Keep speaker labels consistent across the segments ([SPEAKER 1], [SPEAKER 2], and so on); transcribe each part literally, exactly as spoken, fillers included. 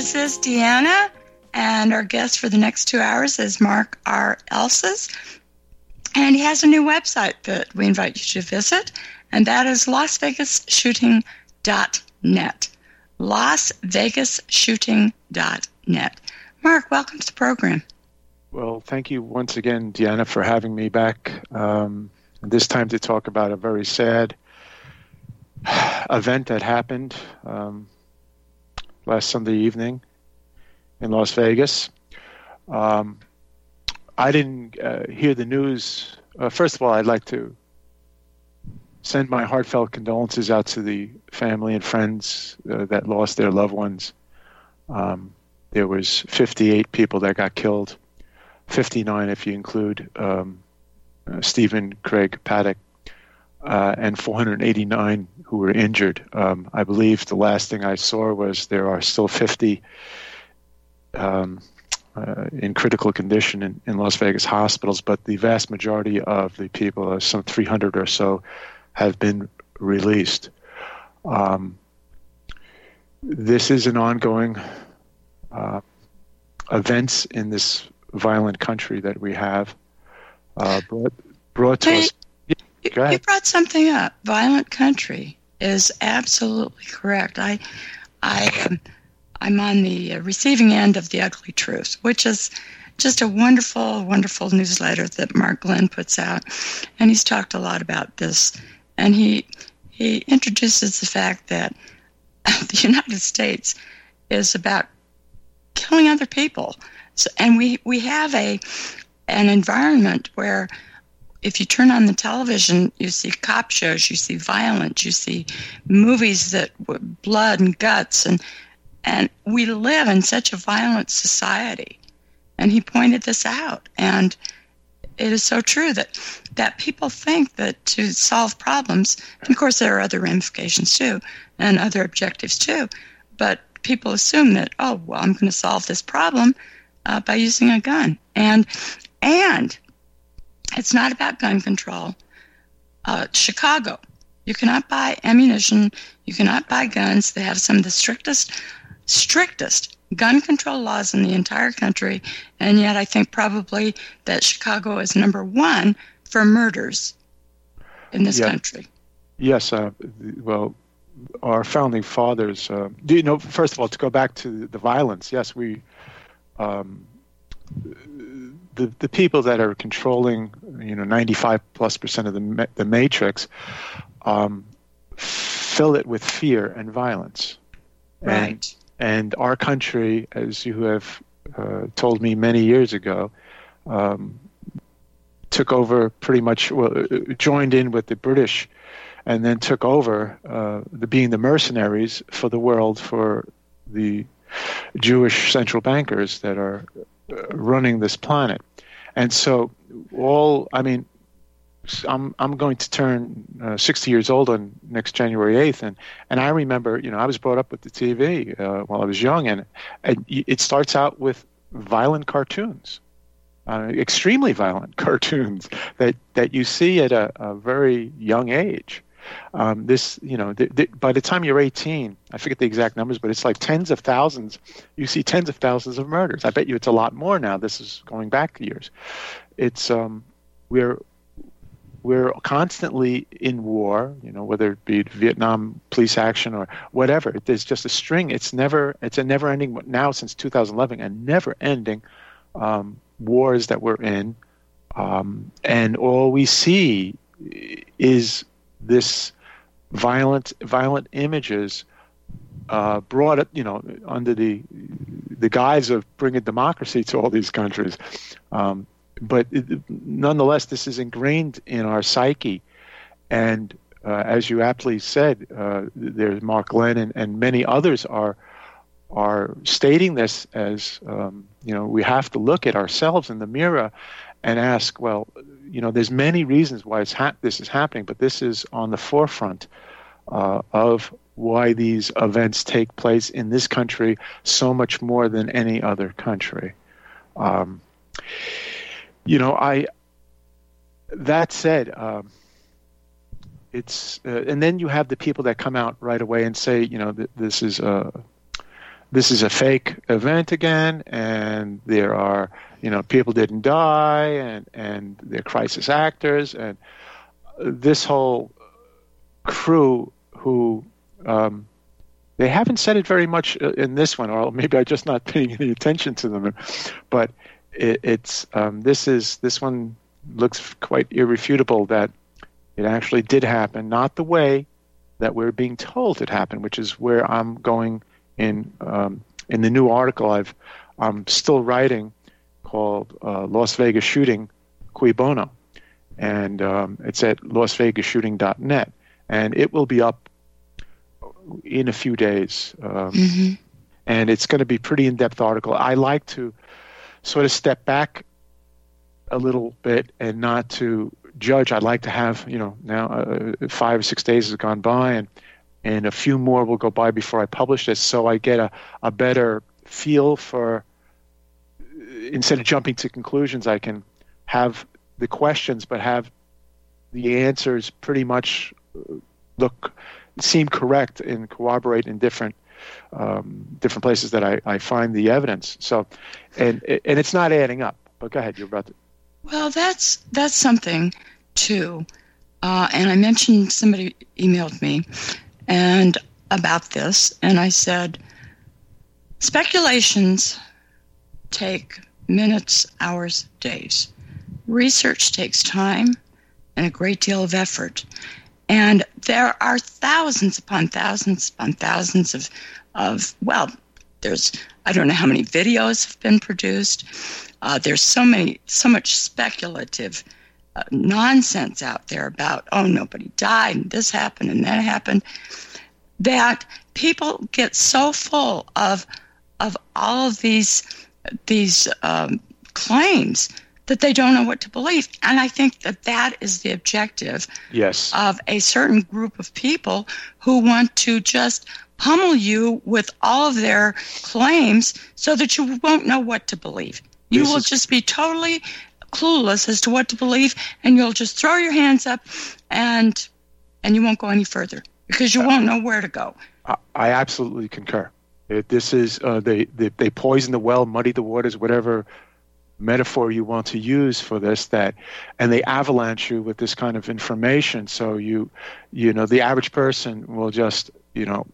[SPEAKER 1] This is Deanna, and our guest for the next two hours is Mark R. Elses. And he has a new website that we invite you to visit, and that is las vegas shooting dot net. las vegas shooting dot net. Mark, welcome to the program.
[SPEAKER 2] Well, thank you once again, Deanna, for having me back, um, this time to talk about a very sad event that happened um, last Sunday evening in Las Vegas. Um, I didn't uh, hear the news. Uh, first of all, I'd like to send my heartfelt condolences out to the family and friends uh, that lost their loved ones. Um, there was fifty-eight people that got killed, fifty-nine if you include um, uh, Stephen Craig Paddock, uh, and four hundred eighty-nine who were injured. Um, I believe the last thing I saw was there are still fifty um, uh, in critical condition in, in Las Vegas hospitals, but the vast majority of the people, uh, some three hundred or so, have been released. Um, this is an ongoing uh, events in this violent country that we have uh, brought, brought to
[SPEAKER 1] hey,
[SPEAKER 2] us. Yeah, go ahead.
[SPEAKER 1] You brought something up. Violent country is absolutely correct. I, I, um, I'm on the receiving end of The Ugly Truth, which is just a wonderful, wonderful newsletter that Mark Glenn puts out, and he's talked a lot about this. And he he introduces the fact that the United States is about killing other people. So, and we, we have a an environment where if you turn on the television, you see cop shows, you see violence, you see movies that with blood and guts, and and we live in such a violent society. And he pointed this out, and it is so true that that people think that to solve problems, and of course there are other ramifications too, and other objectives too, but people assume that, oh, well, I'm going to solve this problem uh, by using a gun. And and it's not about gun control. Uh, Chicago, you cannot buy ammunition, you cannot buy guns. They have some of the strictest, strictest gun control laws in the entire country, and yet I think probably that Chicago is number one for murders in this
[SPEAKER 2] yeah.
[SPEAKER 1] country.
[SPEAKER 2] Yes, uh, well, our founding fathers, uh, do you know, first of all, to go back to the violence, yes, we, um, the the people that are controlling, you know, ninety-five plus percent of the the matrix, um, fill it with fear and violence.
[SPEAKER 1] Right.
[SPEAKER 2] And, and our country, as you have uh, told me many years ago, um, took over pretty much, well, joined in with the British, and then took over uh, the being the mercenaries for the world for the Jewish central bankers that are uh, running this planet. And so all, I mean, I'm I'm going to turn uh, sixty years old on next January eighth, and, and I remember, you know, I was brought up with the T V uh, while I was young, and, and it starts out with violent cartoons, uh, extremely violent cartoons that, that you see at a, a very young age. Um, this, you know, th- th- by the time you're eighteen, I forget the exact numbers, but it's like tens of thousands. You see tens of thousands of murders. I bet you it's a lot more now. This is going back years. It's um, we're we're constantly in war. You know, whether it be Vietnam police action or whatever. There's just a string. It's never. It's a never-ending. Now since two thousand eleven, a never-ending um, wars that we're in, um, and all we see is this violent, violent images uh, brought, you know, under the the guise of bringing democracy to all these countries. Um, but it, nonetheless, this is ingrained in our psyche, and uh, as you aptly said, uh, there's Mark Glenn and, and many others are are stating this as um, you know, we have to look at ourselves in the mirror and ask, well, you know, there's many reasons why it's ha- this is happening, but this is on the forefront uh, of why these events take place in this country so much more than any other country. Um, you know, I. That said, um, it's uh, and then you have the people that come out right away and say, you know, th- this is uh, this is a fake event again, and there are, you know, people didn't die, and, and they're crisis actors, and this whole crew who, um, they haven't said it very much in this one, or maybe I'm just not paying any attention to them, but it, it's, um, this is, this one looks quite irrefutable that it actually did happen, not the way that we're being told it happened, which is where I'm going in um, in the new article I've I'm still writing called uh, Las Vegas Shooting Cui Bono, and um, it's at las vegas shooting dot net, and it will be up in a few days, um, mm-hmm. and it's going to be a pretty in-depth article. I like to sort of step back a little bit and not to judge. I'd like to have, you know, now uh, five or six days has gone by, and and a few more will go by before I publish this, so I get a, a better feel for, instead of jumping to conclusions, I can have the questions, but have the answers pretty much look, seem correct and corroborate in different um, different places that I, I find the evidence. So, and and it's not adding up. But go ahead, you're about to.
[SPEAKER 1] Well, that's that's something too, uh, and I mentioned somebody emailed me, and about this, and I said, speculations take minutes, hours, days. Research takes time and a great deal of effort, and there are thousands upon thousands upon thousands of of well, there's I don't know how many videos have been produced. Uh, there's so many, so much speculative uh, nonsense out there about, oh, nobody died, and this happened, and that happened, that people get so full of of all of these these um, claims that they don't know what to believe. And I think that that is the objective
[SPEAKER 2] yes.
[SPEAKER 1] of a certain group of people who want to just pummel you with all of their claims so that you won't know what to believe. You this will is, just be totally clueless as to what to believe, and you'll just throw your hands up, and and you won't go any further because you uh, won't know where to go.
[SPEAKER 2] I, I absolutely concur. It, this is uh, they, they they poison the well, muddy the waters, whatever metaphor you want to use for this. That, and they avalanche you with this kind of information. So you you know the average person will just you know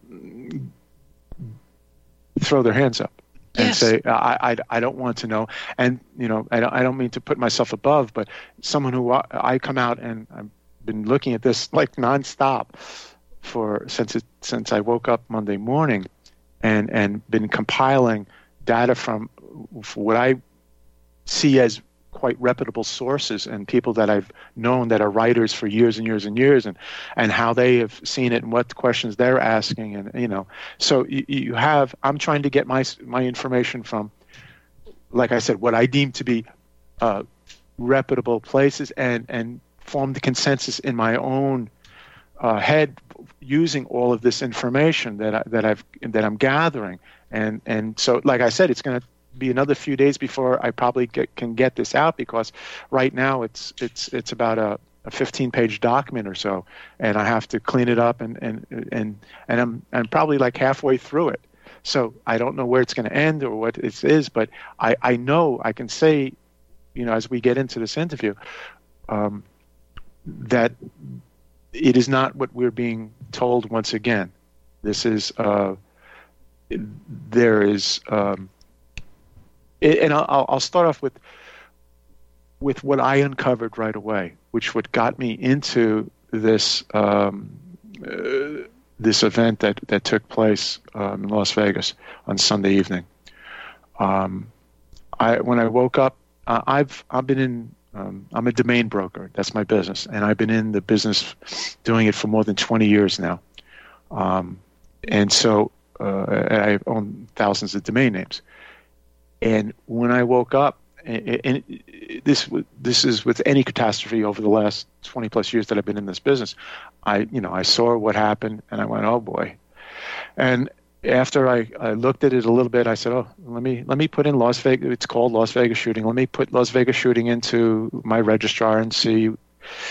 [SPEAKER 2] throw their hands up. And
[SPEAKER 1] yes.
[SPEAKER 2] say, I, I, I don't want to know. And, you know, I don't, I don't mean to put myself above, but someone who I, I come out and I've been looking at this like nonstop for since it, since I woke up Monday morning and, and been compiling data from what I see as quite reputable sources and people that I've known that are writers for years and years and years, and, and how they have seen it and what questions they're asking. And, you know, so you, you have, I'm trying to get my, my information from, like I said, what I deem to be uh, reputable places, and, and form the consensus in my own uh, head using all of this information that I, that I've, that I'm gathering. And, and so, like I said, it's going to be another few days before I probably get, can get this out, because right now it's it's it's about a, a fifteen page document or so, and I have to clean it up, and and and, and I'm I'm probably like halfway through it. So I don't know where it's going to end or what it is, but I, I know I can say, you know, as we get into this interview, um, that it is not what we're being told once again. This is uh, there is. Um, And I'll, I'll start off with with what I uncovered right away, which what got me into this um, uh, this event that, that took place um, in Las Vegas on Sunday evening. Um, I when I woke up, uh, I've I've been in um, I'm a domain broker. That's my business, and I've been in the business doing it for more than twenty years now. Um, and so uh, I own thousands of domain names. And when I woke up, and, and this this is with any catastrophe over the last twenty plus years that I've been in this business, I you know I saw what happened, and I went, oh boy. And after I, I looked at it a little bit, I said, oh, let me let me put in Las Vegas. It's called Las Vegas Shooting. Let me put Las Vegas Shooting into my registrar and see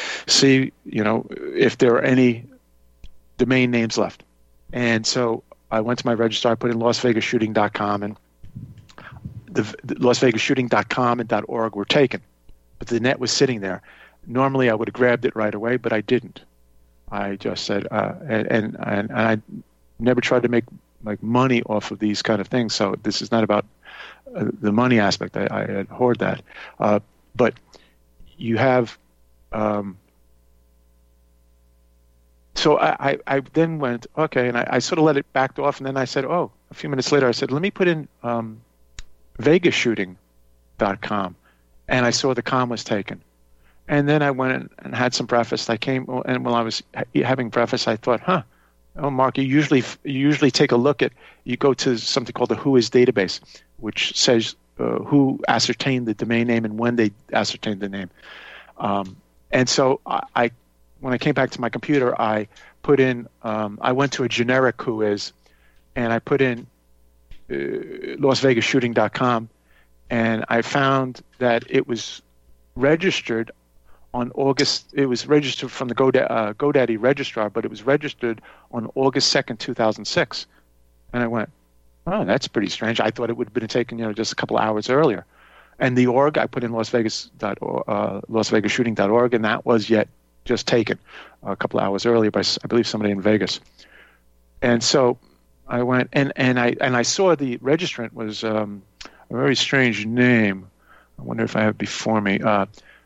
[SPEAKER 2] see you know if there are any domain names left. And so I went to my registrar, I put in las vegas shooting dot com, and the, the las vegas shooting dot com and .org were taken, but the net was sitting there. Normally, I would have grabbed it right away, but I didn't. I just said, uh, and, and and I never tried to make like money off of these kind of things. So this is not about uh, the money aspect. I, I abhorred that, uh, but you have. Um, So I, I, I then went, okay, and I, I sort of let it back off, and then I said, oh, a few minutes later, I said, let me put in um, vegas shooting dot com, and I saw the com was taken. And then I went and had some breakfast. I came, and while I was having breakfast, I thought, huh, oh, Mark, you usually you usually take a look at, you go to something called the Whois database, which says uh, who ascertained the domain name and when they ascertained the name. Um, and so I, I when I came back to my computer, I put in, um, I went to a generic Whois, and I put in uh, las vegas shooting dot com, and I found that it was registered on August, it was registered from the GoDaddy, uh, GoDaddy registrar, but it was registered on August second, two thousand six. And I went, oh, that's pretty strange. I thought it would have been taken, you know, just a couple of hours earlier. And the org, I put in las vegas dot org, uh, las vegas shooting dot org, and that was yet just taken a couple of hours earlier by, I believe, somebody in Vegas. And so I went, and, and I and I saw the registrant was um, a very strange name. I wonder if I have it before me. Uh,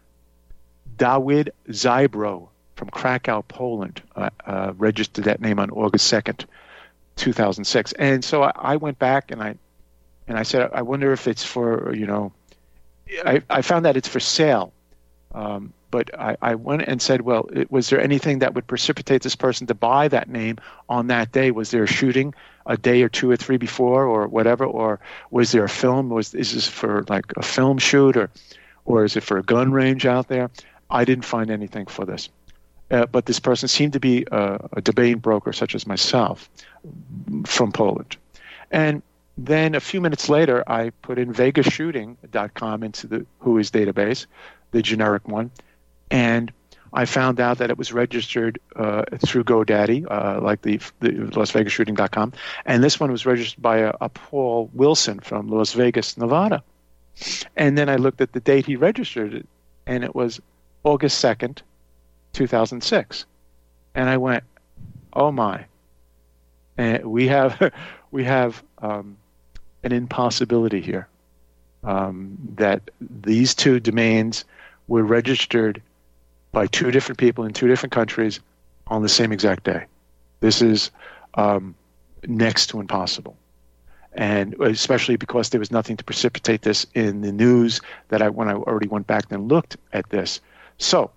[SPEAKER 2] Dawid Zybro from Krakow, Poland, uh, uh, registered that name on August second, two thousand six. And so I, I went back and I and I said, I wonder if it's for, you know, I, I found that it's for sale. Um, but I, I went and said, well, it, was there anything that would precipitate this person to buy that name on that day? Was there a shooting a day or two or three before or whatever? Or was there a film? Was Is this for like a film shoot or, or is it for a gun range out there? I didn't find anything for this. Uh, but this person seemed to be a, a domain broker such as myself from Poland. And then a few minutes later, I put in vegas shooting dot com into the Whois database, the generic one, and I found out that it was registered uh, through GoDaddy, uh, like the, the las vegas shooting dot com, and this one was registered by a, a Paul Wilson from Las Vegas, Nevada. And then I looked at the date he registered it, and it was August second, two thousand six. And I went, oh my. And we have we have um, an impossibility here. Um, that these two domains were registered by two different people in two different countries on the same exact day. This is um, next to impossible. And especially because there was nothing to precipitate this in the news that I, when I already went back and looked at this. So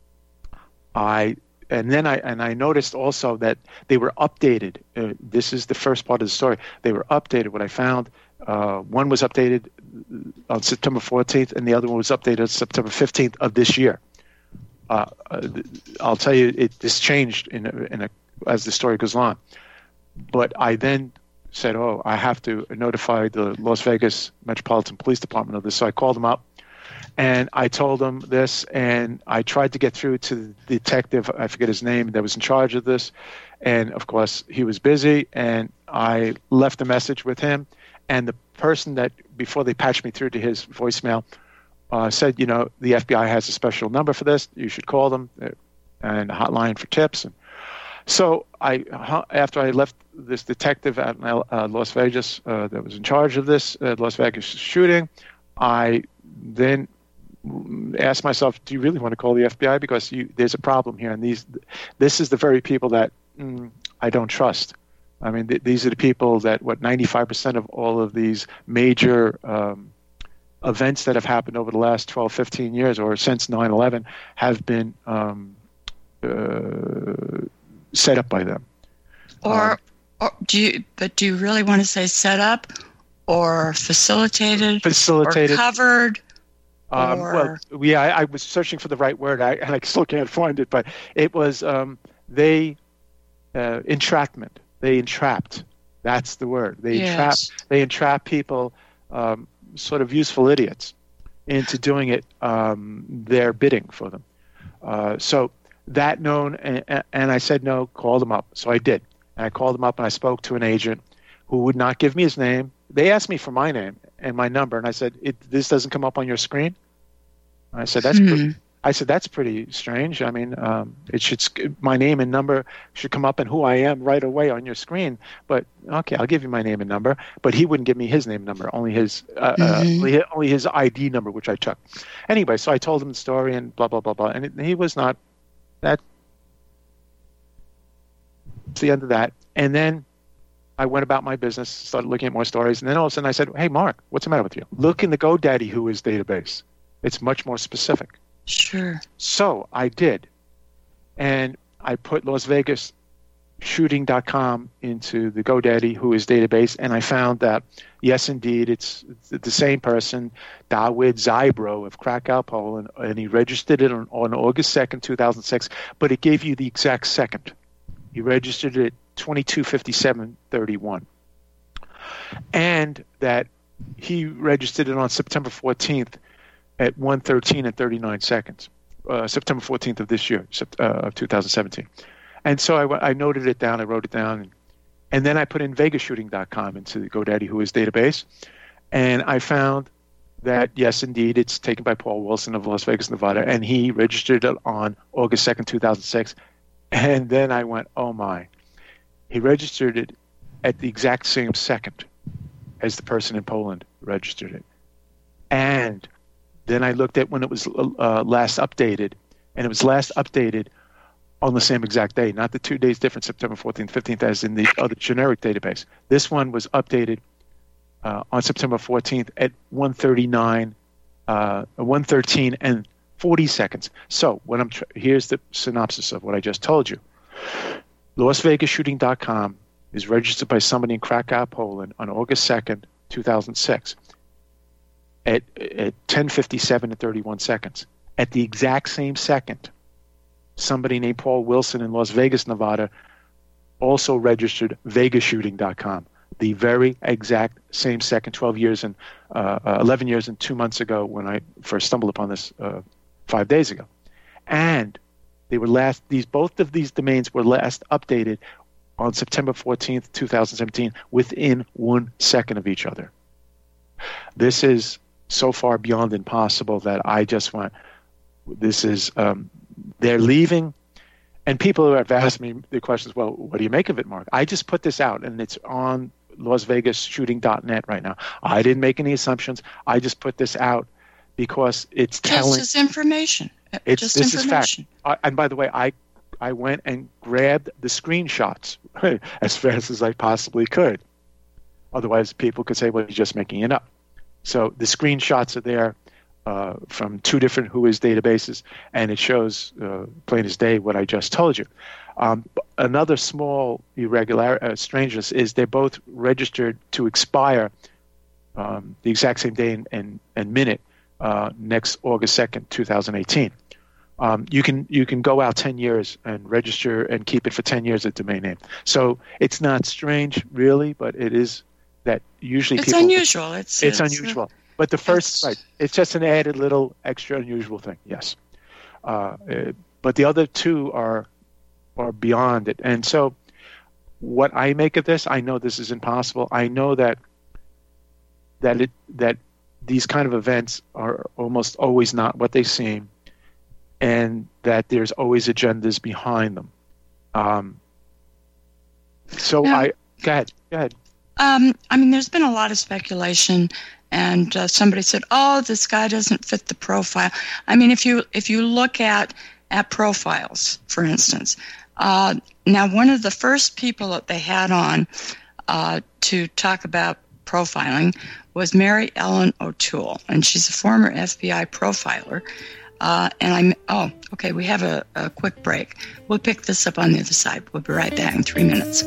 [SPEAKER 2] I, and then I, and I noticed also that they were updated. Uh, this is the first part of the story. They were updated. What I found, uh, one was updated on September fourteenth and the other one was updated on September fifteenth of this year. Uh, I'll tell you, it, this changed in a, in a, as the story goes on. But I then said, oh, I have to notify the Las Vegas Metropolitan Police Department of this. So I called them up and I told them this, and I tried to get through to the detective, I forget his name, that was in charge of this. And of course, he was busy, and I left a message with him. And the person that, before they patched me through to his voicemail, uh, said, you know, the F B I has a special number for this. You should call them, and a hotline for tips. And so I, after I left this detective at uh, Las Vegas uh, that was in charge of this uh, Las Vegas shooting, I then asked myself, do you really want to call the F B I? Because you, there's a problem here, and these, this is the very people that mm, I don't trust. I mean, th- these are the people that, what, ninety-five percent of all of these major um, events that have happened over the last twelve, fifteen years or since nine eleven have been um, uh, set up by them.
[SPEAKER 1] Or,
[SPEAKER 2] um,
[SPEAKER 1] or do you, but do you really want to say set up or facilitated,
[SPEAKER 2] facilitated
[SPEAKER 1] or covered?
[SPEAKER 2] Um,
[SPEAKER 1] or...
[SPEAKER 2] Well, yeah, I, I was searching for the right word, I, and I still can't find it, but it was um, they uh, entrapment. They entrapped. That's the word. They
[SPEAKER 1] yes.
[SPEAKER 2] entrap. They entrap people, um, sort of useful idiots, into doing it um, their bidding for them. Uh, so that known, and, and I said no. Call them up. So I did, And I called him up and I spoke to an agent who would not give me his name. They asked me for my name and my number, and I said, it, "This doesn't come up on your screen." And I said, "That's
[SPEAKER 1] Hmm.
[SPEAKER 2] pretty." I said, "That's pretty strange. I mean, um, it should my name and number should come up and who I am right away on your screen. But okay, I'll give you my name and number." But he wouldn't give me his name and number, only his uh,
[SPEAKER 1] Mm-hmm.
[SPEAKER 2] uh, only, only his I D number, which I took. Anyway, so I told him the story and blah blah blah blah, and it, he was not that. It's the end of that, and then I went about my business, started looking at more stories, and then all of a sudden I said, "Hey, Mark, what's the matter with you? Look in the GoDaddy Who Is database. It's much more specific."
[SPEAKER 1] Sure.
[SPEAKER 2] So I did, and I put Las Vegas Shooting dot com into the GoDaddy Who Is database, and I found that, yes, indeed, it's, it's the same person, Dawid Zybro of Krakow, Poland, and he registered it on, on August second, two thousand six, but it gave you the exact second. He registered it twenty-two fifty-seven thirty-one, and that he registered it on September fourteenth at one thirteen and thirty-nine seconds, uh, September fourteenth of this year, uh, of two thousand seventeen. And so I, I noted it down, I wrote it down, and, and then I put in Vegas Shooting dot com into the GoDaddy Who Is database, and I found that, yes, indeed, it's taken by Paul Wilson of Las Vegas, Nevada, and he registered it on August second, two thousand six. And then I went, oh my. He registered it at the exact same second as the person in Poland registered it. And then I looked at when it was uh, last updated, and it was last updated on the same exact day, not the two days different, September fourteenth, fifteenth, as in the other generic database. This one was updated uh, on September fourteenth at one thirty-nine, uh, one thirteen and forty seconds. So what I'm tr- here's the synopsis of what I just told you. Las Vegas Shooting dot com is registered by somebody in Krakow, Poland on August second, two thousand six at, at ten fifty-seven and thirty-one seconds. At the exact same second, somebody named Paul Wilson in Las Vegas, Nevada also registered Vegas Shooting dot com. The very exact same second, twelve years and uh, uh, eleven years and two months ago when I first stumbled upon this uh, five days ago. And they were last, these, both of these domains were last updated on September fourteenth, two thousand seventeen, within one second of each other. This is so far beyond impossible that I just went, this is, um, they're leaving. And people who have asked me the questions, well, what do you make of it, Mark? I just put this out, and it's on Las Vegas Shooting dot net right now. I didn't make any assumptions. I just put this out because it's telling.
[SPEAKER 1] Just as information.
[SPEAKER 2] It's,
[SPEAKER 1] Just
[SPEAKER 2] this
[SPEAKER 1] information.
[SPEAKER 2] is fact. I, and by the way, I I went and grabbed the screenshots as fast as I possibly could. Otherwise, people could say, well, you're just making it up. So the screenshots are there uh, from two different Who Is databases, and it shows uh, plain as day what I just told you. Um, another small irregular uh, strangeness is they're both registered to expire um, the exact same day and, and, and minute uh, next August second, two thousand eighteen. Um, you can you can go out ten years and register and keep it for ten years at domain name. So it's not strange, really, but it is that usually
[SPEAKER 1] It's
[SPEAKER 2] people...
[SPEAKER 1] unusual. It's,
[SPEAKER 2] It's,
[SPEAKER 1] it's
[SPEAKER 2] unusual. But the first,
[SPEAKER 1] it's-
[SPEAKER 2] right, it's just an added little extra unusual thing, yes. Uh, uh, but the other two are are beyond it. And so what I make of this, I know this is impossible. I know that that it that these kind of events are almost always not what they seem, and that there's always agendas behind them. Um, so
[SPEAKER 1] Yeah.
[SPEAKER 2] I go ahead, go ahead.
[SPEAKER 1] Um, I mean, there's been a lot of speculation, and uh, somebody said, "Oh, this guy doesn't fit the profile." I mean, if you if you look at at profiles, for instance, uh, now one of the first people that they had on uh, to talk about profiling was Mary Ellen O'Toole, and she's a former F B I profiler. Uh, and I'm oh, okay. We have a, a quick break. We'll pick this up on the other side. We'll be right back in three minutes.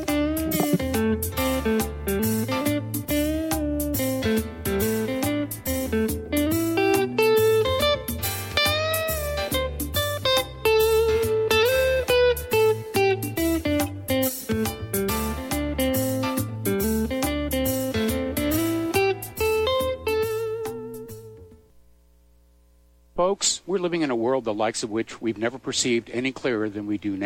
[SPEAKER 3] Folks, we're living in a world the likes of which we've never perceived any clearer than we do now.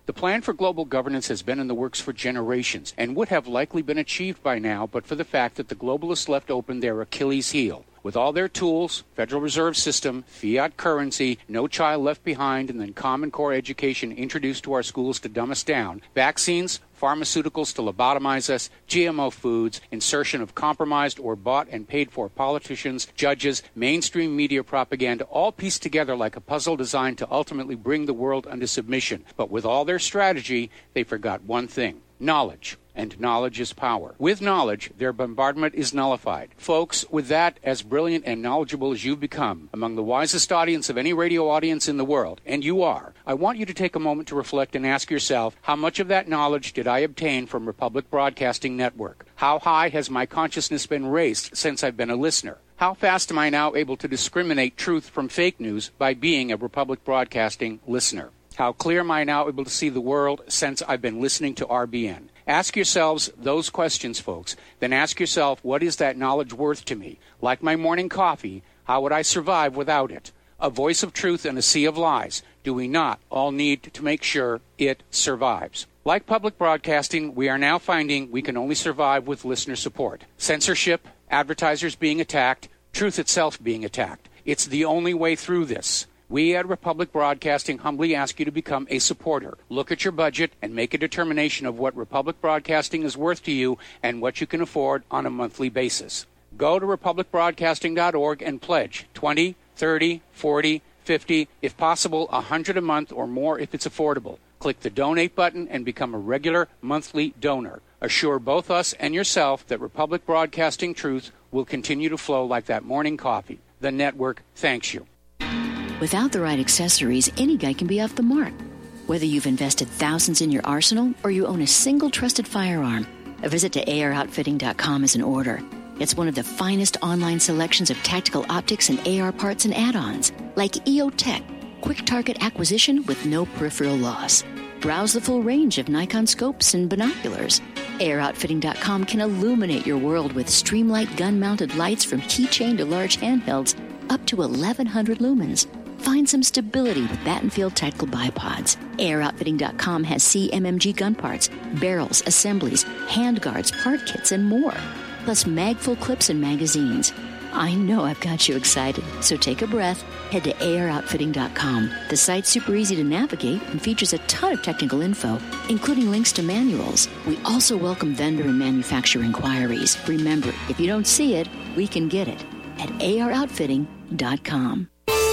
[SPEAKER 3] The plan for global governance has been in the works for generations and would have likely been achieved by now but for the fact that the globalists left open their Achilles heel. With all their tools, Federal Reserve System, fiat currency, no child left behind, and then Common Core education introduced to our schools to dumb us down, vaccines, pharmaceuticals to lobotomize us, G M O foods, insertion of compromised or bought and paid for politicians, judges, mainstream media propaganda, all pieced together like a puzzle designed to ultimately bring the world under submission. But with all their strategy, they forgot one thing: knowledge. And knowledge is power. With knowledge, their bombardment is nullified. Folks, with that, as brilliant and knowledgeable as you've become, among the wisest audience of any radio audience in the world, and you are, I want you to take a moment to reflect and ask yourself, how much of that knowledge did I obtain from Republic Broadcasting Network? How high has my consciousness been raised since I've been a listener? How fast am I now able to discriminate truth from fake news by being a Republic Broadcasting listener? How clear am I now able to see the world since I've been listening to R B N? Ask yourselves those questions, folks. Then ask yourself, what is that knowledge worth to me? Like my morning coffee, how would I survive without it? A voice of truth in a sea of lies. Do we not all need to make sure it survives? Like public broadcasting, we are now finding we can only survive with listener support. Censorship, advertisers being attacked, truth itself being attacked. It's the only way through this. We at Republic Broadcasting humbly ask you to become a supporter. Look at your budget and make a determination of what Republic Broadcasting is worth to you and what you can afford on a monthly basis. Go to republic broadcasting dot org and pledge twenty, thirty, forty, fifty, if possible one hundred a month or more if it's affordable. Click the donate button and become a regular monthly donor. Assure both us and yourself that Republic Broadcasting truth will continue to flow like that morning coffee. The network thanks you.
[SPEAKER 4] Without the right accessories, any guy can be off the mark. Whether you've invested thousands in your arsenal or you own a single trusted firearm, a visit to A R outfitting dot com is in order. It's one of the finest online selections of tactical optics and A R parts and add-ons, like E O Tech, quick target acquisition with no peripheral loss. Browse the full range of Nikon scopes and binoculars. A R outfitting dot com can illuminate your world with Streamlight gun-mounted lights from keychain to large handhelds up to eleven hundred lumens. Find some stability with Battenfield Tactical Bipods. A R outfitting dot com has C M M G gun parts, barrels, assemblies, handguards, part kits, and more. Plus mag-full clips and magazines. I know I've got you excited, so take a breath. Head to A R outfitting dot com. The site's super easy to navigate and features a ton of technical info, including links to manuals. We also welcome vendor and manufacturer inquiries. Remember, if you don't see it, we can get it at A R outfitting dot com.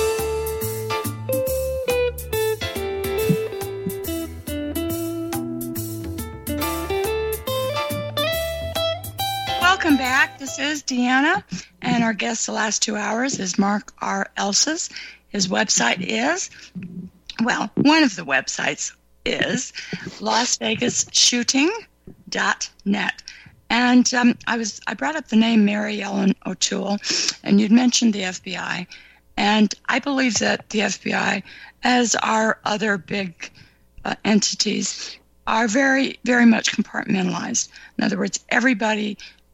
[SPEAKER 1] Welcome back. This is Deanna, and our guest the last two hours is Mark R. Elses. His website is, well, one of the websites is las vegas shooting dot net. And um, I was I brought up the name Mary Ellen O'Toole, and you'd mentioned the F B I. And I believe that the F B I, as are other big uh, entities, are very, very much compartmentalized. In other words, everybody...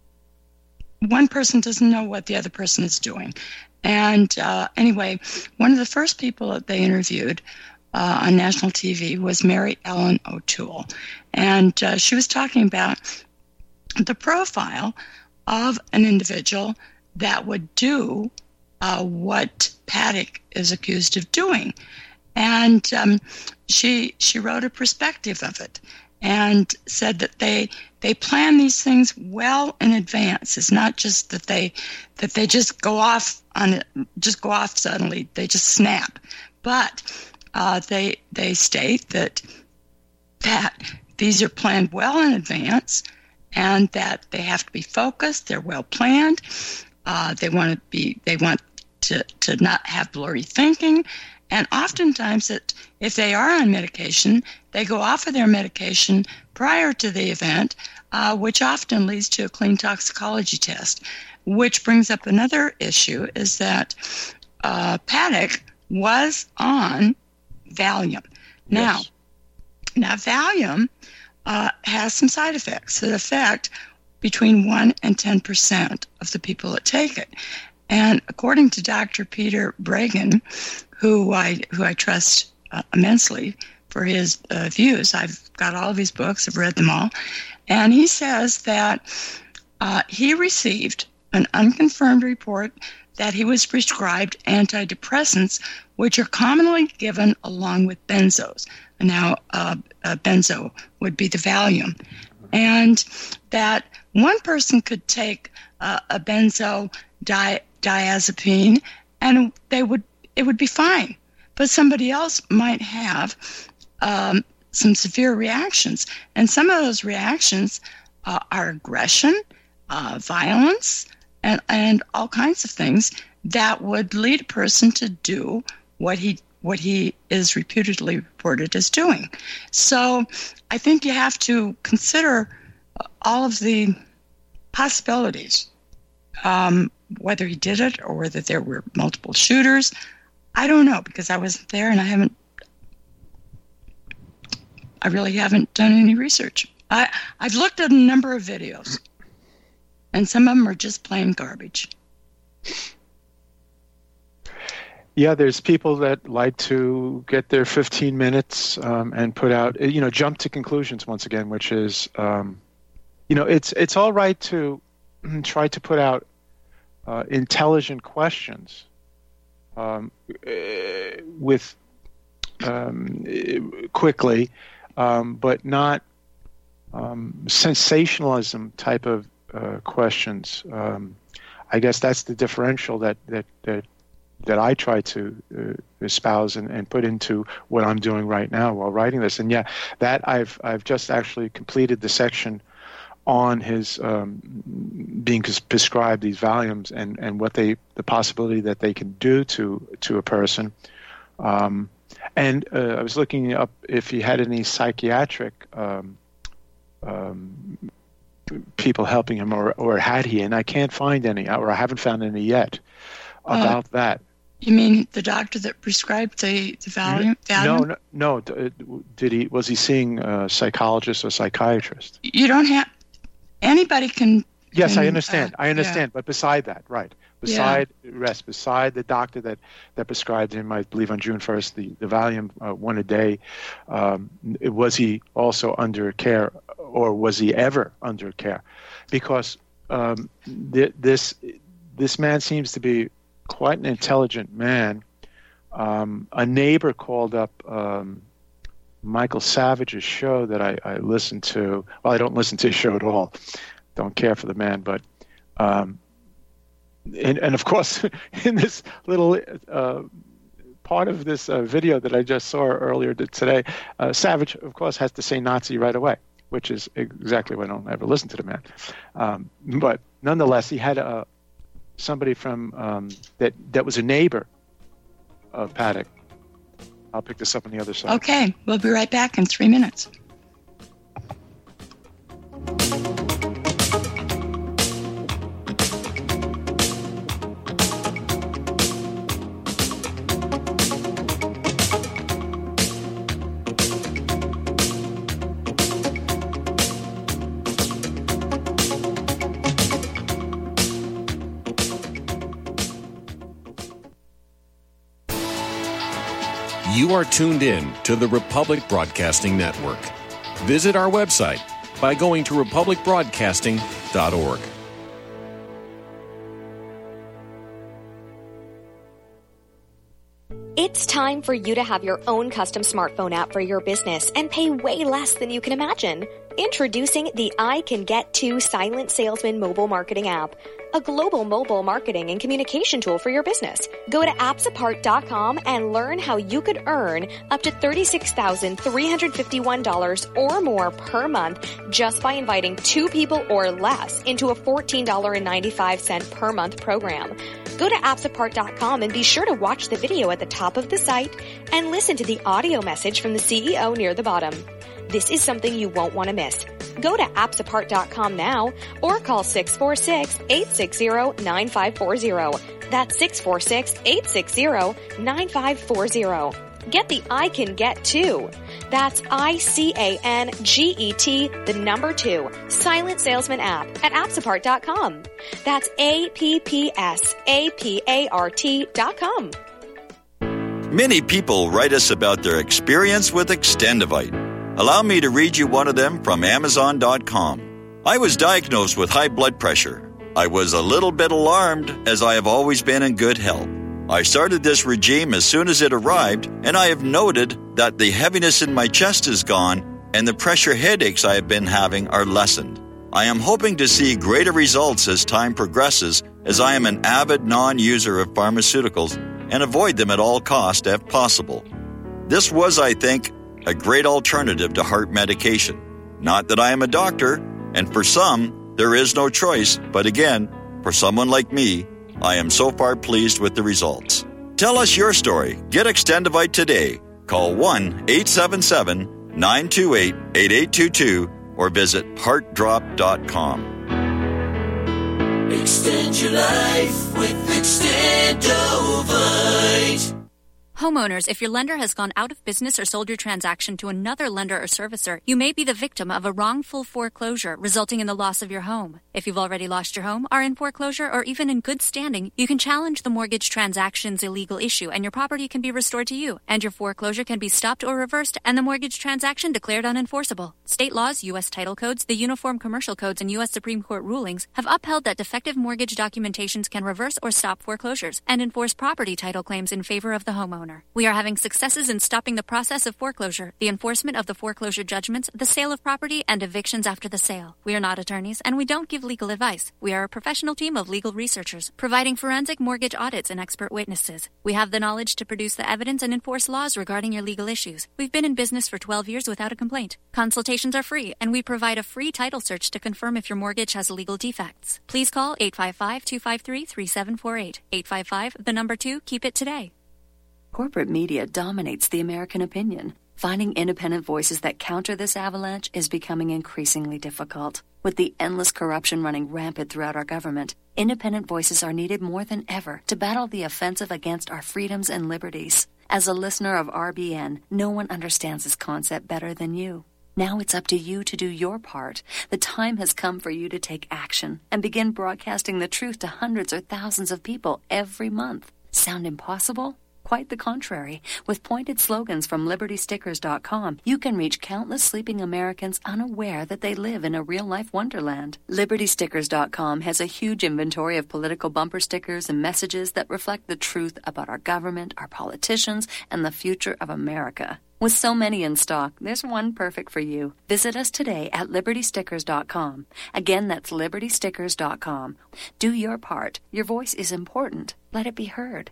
[SPEAKER 1] one person doesn't know what the other person is doing. And uh, anyway, one of the first people that they interviewed uh, on national T V was Mary Ellen O'Toole. And uh, she was talking about the profile of an individual that would do uh, what Paddock is accused of doing. And um, she she wrote a perspective of it and said that they they plan these things well in advance. It's not just that they that they just go off on it, just go off suddenly. They just snap. But uh, they they state that that these are planned well in advance, and that they have to be focused. They're well planned. Uh, they want to be. They want to to not have blurry thinking. And oftentimes, that if they are on medication, they go off of their medication prior to the event, uh, which often leads to a clean toxicology test. Which brings up another issue, is that uh, Paddock was on Valium. Now, yes. now Valium uh, has some side effects that affect between one and ten percent of the people that take it. And according to Doctor Peter Breggin, who I who I trust uh, immensely for his uh, views. I've got all of his books. I've read them all. And he says that uh, he received an unconfirmed report that he was prescribed antidepressants, which are commonly given along with benzos. Now, uh, uh, benzo would be the Valium. And that one person could take uh, a benzo di- diazepine and they would it would be fine. But somebody else might have um, some severe reactions. And some of those reactions uh, are aggression, uh, violence, and, and all kinds of things that would lead a person to do what he what he is reputedly reported as doing. So I think you have to consider all of the possibilities, um, whether he did it or whether there were multiple shooters. I don't know, because I wasn't there and I haven't, I really haven't done any research. I, I've looked at a number of videos, and some of them are just plain garbage.
[SPEAKER 2] Yeah, there's people that like to get their fifteen minutes um, and put out, you know, jump to conclusions once again, which is, um, you know, it's it's all right to try to put out uh, intelligent questions um, with um, quickly, um, but not um, sensationalism type of uh, questions. Um, I guess that's the differential that that that. that I try to uh, espouse and, and put into what I'm doing right now while writing this. And yeah, that I've I've just actually completed the section on his um, being prescribed these Valiums and, and what they the possibility that they can do to to a person. Um, and uh, I was looking up if he had any psychiatric um, um, people helping him, or or had he, and I can't find any, or I haven't found any yet about uh, that.
[SPEAKER 1] You mean the doctor that prescribed the, the Valium?
[SPEAKER 2] No, no, no. Did he? Was he seeing a psychologist or psychiatrist?
[SPEAKER 1] You don't have anybody can.
[SPEAKER 2] Yes,
[SPEAKER 1] can,
[SPEAKER 2] I understand.
[SPEAKER 1] Uh,
[SPEAKER 2] I understand.
[SPEAKER 1] Yeah.
[SPEAKER 2] But beside that, right? Beside yeah. rest, beside the doctor that, that prescribed him, I believe on June first, the the Valium uh, one a day. Um, was he also under care, or was he ever under care? Because um, th- this this man seems to be quite an intelligent man. Um, a neighbor called up um, Michael Savage's show that I, I listened to. Well, I don't listen to his show at all. Don't care for the man, but um, and, and of course, in this little uh, part of this uh, video that I just saw earlier today, uh, Savage, of course, has to say Nazi right away, which is exactly why I don't ever listen to the man. Um, but nonetheless, he had a somebody from um, that that was a neighbor of Paddock. I'll pick this up on the other side.
[SPEAKER 1] Okay, we'll be right back in three minutes.
[SPEAKER 5] You are tuned in to the Republic Broadcasting Network. Visit our website by going to republic broadcasting dot org.
[SPEAKER 6] It's time for you to have your own custom smartphone app for your business and pay way less than you can imagine. Introducing the I Can Get To Silent Salesman mobile marketing app, a global mobile marketing and communication tool for your business. Go to apps apart dot com and learn how you could earn up to thirty-six thousand three hundred fifty-one dollars or more per month just by inviting two people or less into a fourteen dollars and ninety-five cents per month program. Go to apps apart dot com and be sure to watch the video at the top of the site and listen to the audio message from the C E O near the bottom. This is something you won't want to miss. Go to apps apart dot com now or call six four six, eight six zero, nine five four zero. That's six four six, eight six zero, nine five four zero. Get the I Can Get To. That's I C A N G E T, the number two, Silent Salesman app at apps apart dot com. That's A P P S A P A R T dot com.
[SPEAKER 7] Many people write us about their experience with Extendivite. Allow me to read you one of them from Amazon dot com. I was diagnosed with high blood pressure. I was a little bit alarmed, as I have always been in good health. I started this regime as soon as it arrived, and I have noted that the heaviness in my chest is gone and the pressure headaches I have been having are lessened. I am hoping to see greater results as time progresses, as I am an avid non-user of pharmaceuticals and avoid them at all costs if possible. This was, I think, a great alternative to heart medication. Not that I am a doctor, and for some, there is no choice, but again, for someone like me, I am so far pleased with the results. Tell us your story. Get Extendivite today. Call one eight seven seven, nine two eight, eight eight two two or visit heart drop dot com.
[SPEAKER 8] Extend your life with Extendovite.
[SPEAKER 9] Homeowners, if your lender has gone out of business or sold your transaction to another lender or servicer, you may be the victim of a wrongful foreclosure resulting in the loss of your home. If you've already lost your home, are in foreclosure, or even in good standing, you can challenge the mortgage transaction's illegal issue and your property can be restored to you, and your foreclosure can be stopped or reversed and the mortgage transaction declared unenforceable. State laws, U S title codes, the Uniform Commercial Codes, and U S Supreme Court rulings have upheld that defective mortgage documentations can reverse or stop foreclosures and enforce property title claims in favor of the homeowner. We are having successes in stopping the process of foreclosure, the enforcement of the foreclosure judgments, the sale of property, and evictions after the sale. We are not attorneys, and we don't give legal advice. We are a professional team of legal researchers, providing forensic mortgage audits and expert witnesses. We have the knowledge to produce the evidence and enforce laws regarding your legal issues. We've been in business for twelve years without a complaint. Consultations are free, and we provide a free title search to confirm if your mortgage has legal defects. Please call eight five five, two five three, three seven four eight. eight five five, the number two, keep it today.
[SPEAKER 10] Corporate media dominates the American opinion. Finding independent voices that counter this avalanche is becoming increasingly difficult. With the endless corruption running rampant throughout our government, independent voices are needed more than ever to battle the offensive against our freedoms and liberties. As a listener of R B N, no one understands this concept better than you. Now it's up to you to do your part. The time has come for you to take action and begin broadcasting the truth to hundreds or thousands of people every month. Sound impossible? Quite the contrary. With pointed slogans from Liberty Stickers dot com, you can reach countless sleeping Americans unaware that they live in a real-life wonderland. Liberty Stickers dot com has a huge inventory of political bumper stickers and messages that reflect the truth about our government, our politicians, and the future of America. With so many in stock, there's one perfect for you. Visit us today at Liberty Stickers dot com. Again, that's Liberty Stickers dot com. Do your part. Your voice is important. Let it be heard.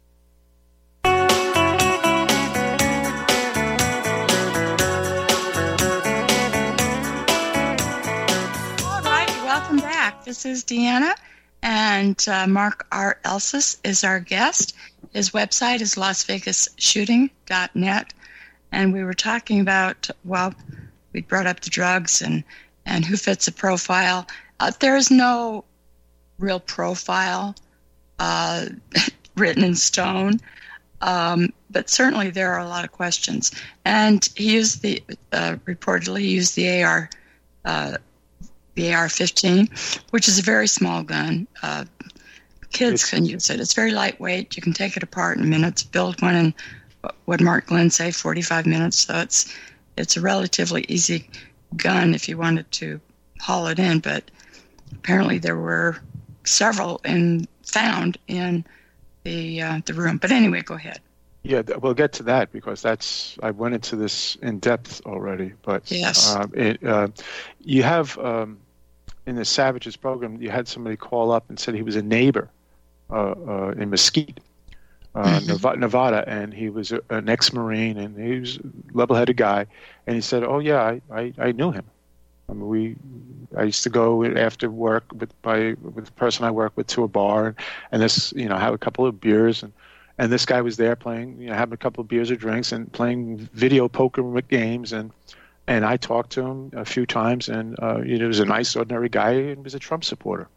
[SPEAKER 1] Welcome back. This is Deanna, and uh, Mark R. Elsis is our guest. His website is las vegas shooting dot net, and we were talking about, well, we brought up the drugs and, and who fits a profile. Uh, there is no real profile uh, written in stone, um, but certainly there are a lot of questions. And he used the, uh, reportedly used the A R uh the A R fifteen, which is a very small gun. Uh, kids it's, can use it. It's very lightweight. You can take it apart in minutes, build one in, what Mark Glenn say, forty-five minutes. So it's it's a relatively easy gun if you wanted to haul it in. But apparently there were several in, found in the uh, the room. But anyway, go ahead.
[SPEAKER 2] Yeah, we'll get to that because that's I went into this in depth already. But
[SPEAKER 1] yes,
[SPEAKER 2] uh, it, uh, you have um, in the Savages program, you had somebody call up and said he was a neighbor uh, uh, in Mesquite, uh, mm-hmm. Nevada, and he was a, an ex-Marine, and he was a level-headed guy. And he said, "Oh yeah, I, I, I knew him. I mean, we I used to go after work with my with the person I work with to a bar, and, and this you know have a couple of beers and." And this guy was there playing, you know, having a couple of beers or drinks and playing video poker games. And and I talked to him a few times, and uh, you know, he was a nice, ordinary guy and was a Trump supporter.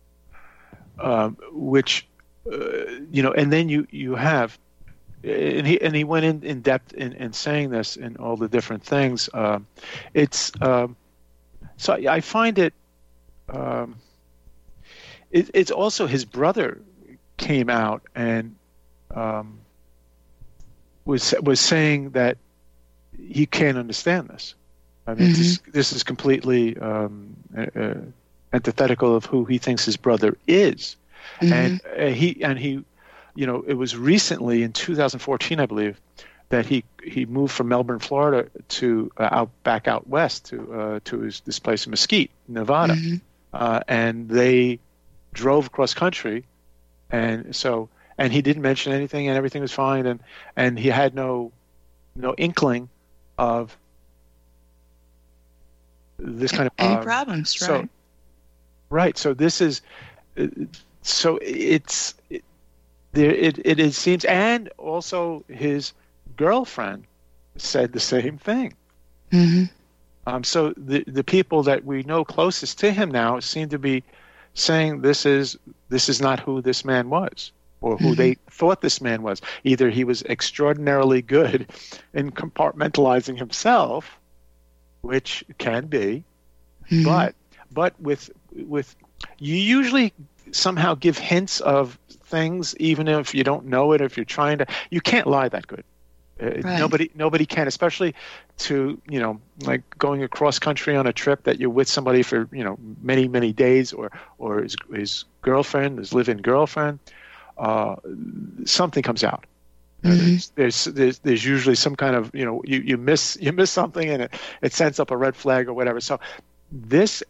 [SPEAKER 2] Um, which, uh, you know, and then you, you have, and he and he went in, in depth in, in saying this and all the different things. Um, it's um, so I find it, um, it. It's also his brother came out and. Um, was was saying that he can't understand this. I mean,
[SPEAKER 1] Mm-hmm.
[SPEAKER 2] this, this is completely um, uh, antithetical of who he thinks his brother is,
[SPEAKER 1] Mm-hmm.
[SPEAKER 2] and uh, he and he, you know, it was recently in two thousand fourteen, I believe, that he he moved from Melbourne, Florida, to uh, out back out west to uh, to his, this place in Mesquite, Nevada,
[SPEAKER 1] Mm-hmm.
[SPEAKER 2] uh, and they drove across country, and so and he didn't mention anything, and everything was fine, and and he had no no inkling of this kind of
[SPEAKER 1] Any
[SPEAKER 2] uh,
[SPEAKER 1] problems, right?
[SPEAKER 2] So, right. So this is, uh, so it's it, there. It, it it seems, and also his girlfriend said the same thing.
[SPEAKER 1] Mm-hmm.
[SPEAKER 2] Um. So the the people that we know closest to him now seem to be saying this is this is not who this man was, or who
[SPEAKER 1] Mm-hmm.
[SPEAKER 2] they thought this man was. Either he was extraordinarily good in compartmentalizing himself, which can be,
[SPEAKER 1] Mm-hmm.
[SPEAKER 2] but but with with you usually somehow give hints of things, even if you don't know it. If you're trying to, you can't lie that good. Uh,
[SPEAKER 1] Right.
[SPEAKER 2] Nobody nobody can, especially to you know like going across country on a trip that you're with somebody for you know many many days, or or his his girlfriend, his live-in girlfriend. Uh, something comes out. Uh,
[SPEAKER 1] Mm-hmm.
[SPEAKER 2] there's, there's there's there's usually some kind of you know you, you miss you miss something, and it, it sends up a red flag or whatever. So this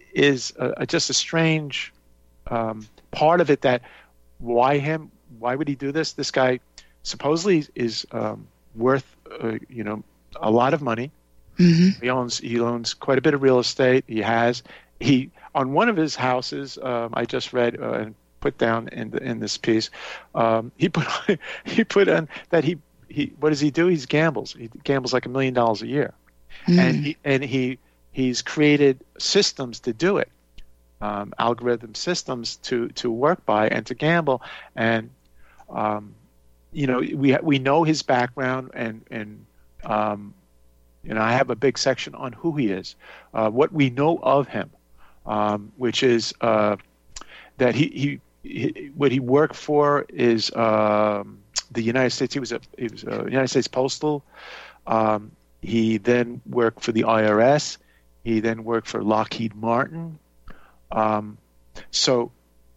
[SPEAKER 2] is a, just a strange um, part of it. That why him? Why would he do this? This guy supposedly is um, worth uh, you know a lot of money.
[SPEAKER 1] Mm-hmm.
[SPEAKER 2] He owns he owns quite a bit of real estate. He has he on one of his houses. Um, I just read uh, and put down in the, in this piece. Um, he put he put on that he he what does he do? He gambles. He gambles like a million dollars a year,
[SPEAKER 1] Mm-hmm.
[SPEAKER 2] and he and he he's created systems to do it, um, algorithm systems to to work by and to gamble. And um, you know we we know his background, and and um, you know I have a big section on who he is, uh, what we know of him, um, which is uh, that he, he he what he worked for is um, the United States. He was a he was a United States Postal. Um, he then worked for the I R S. He then worked for Lockheed Martin. Um, so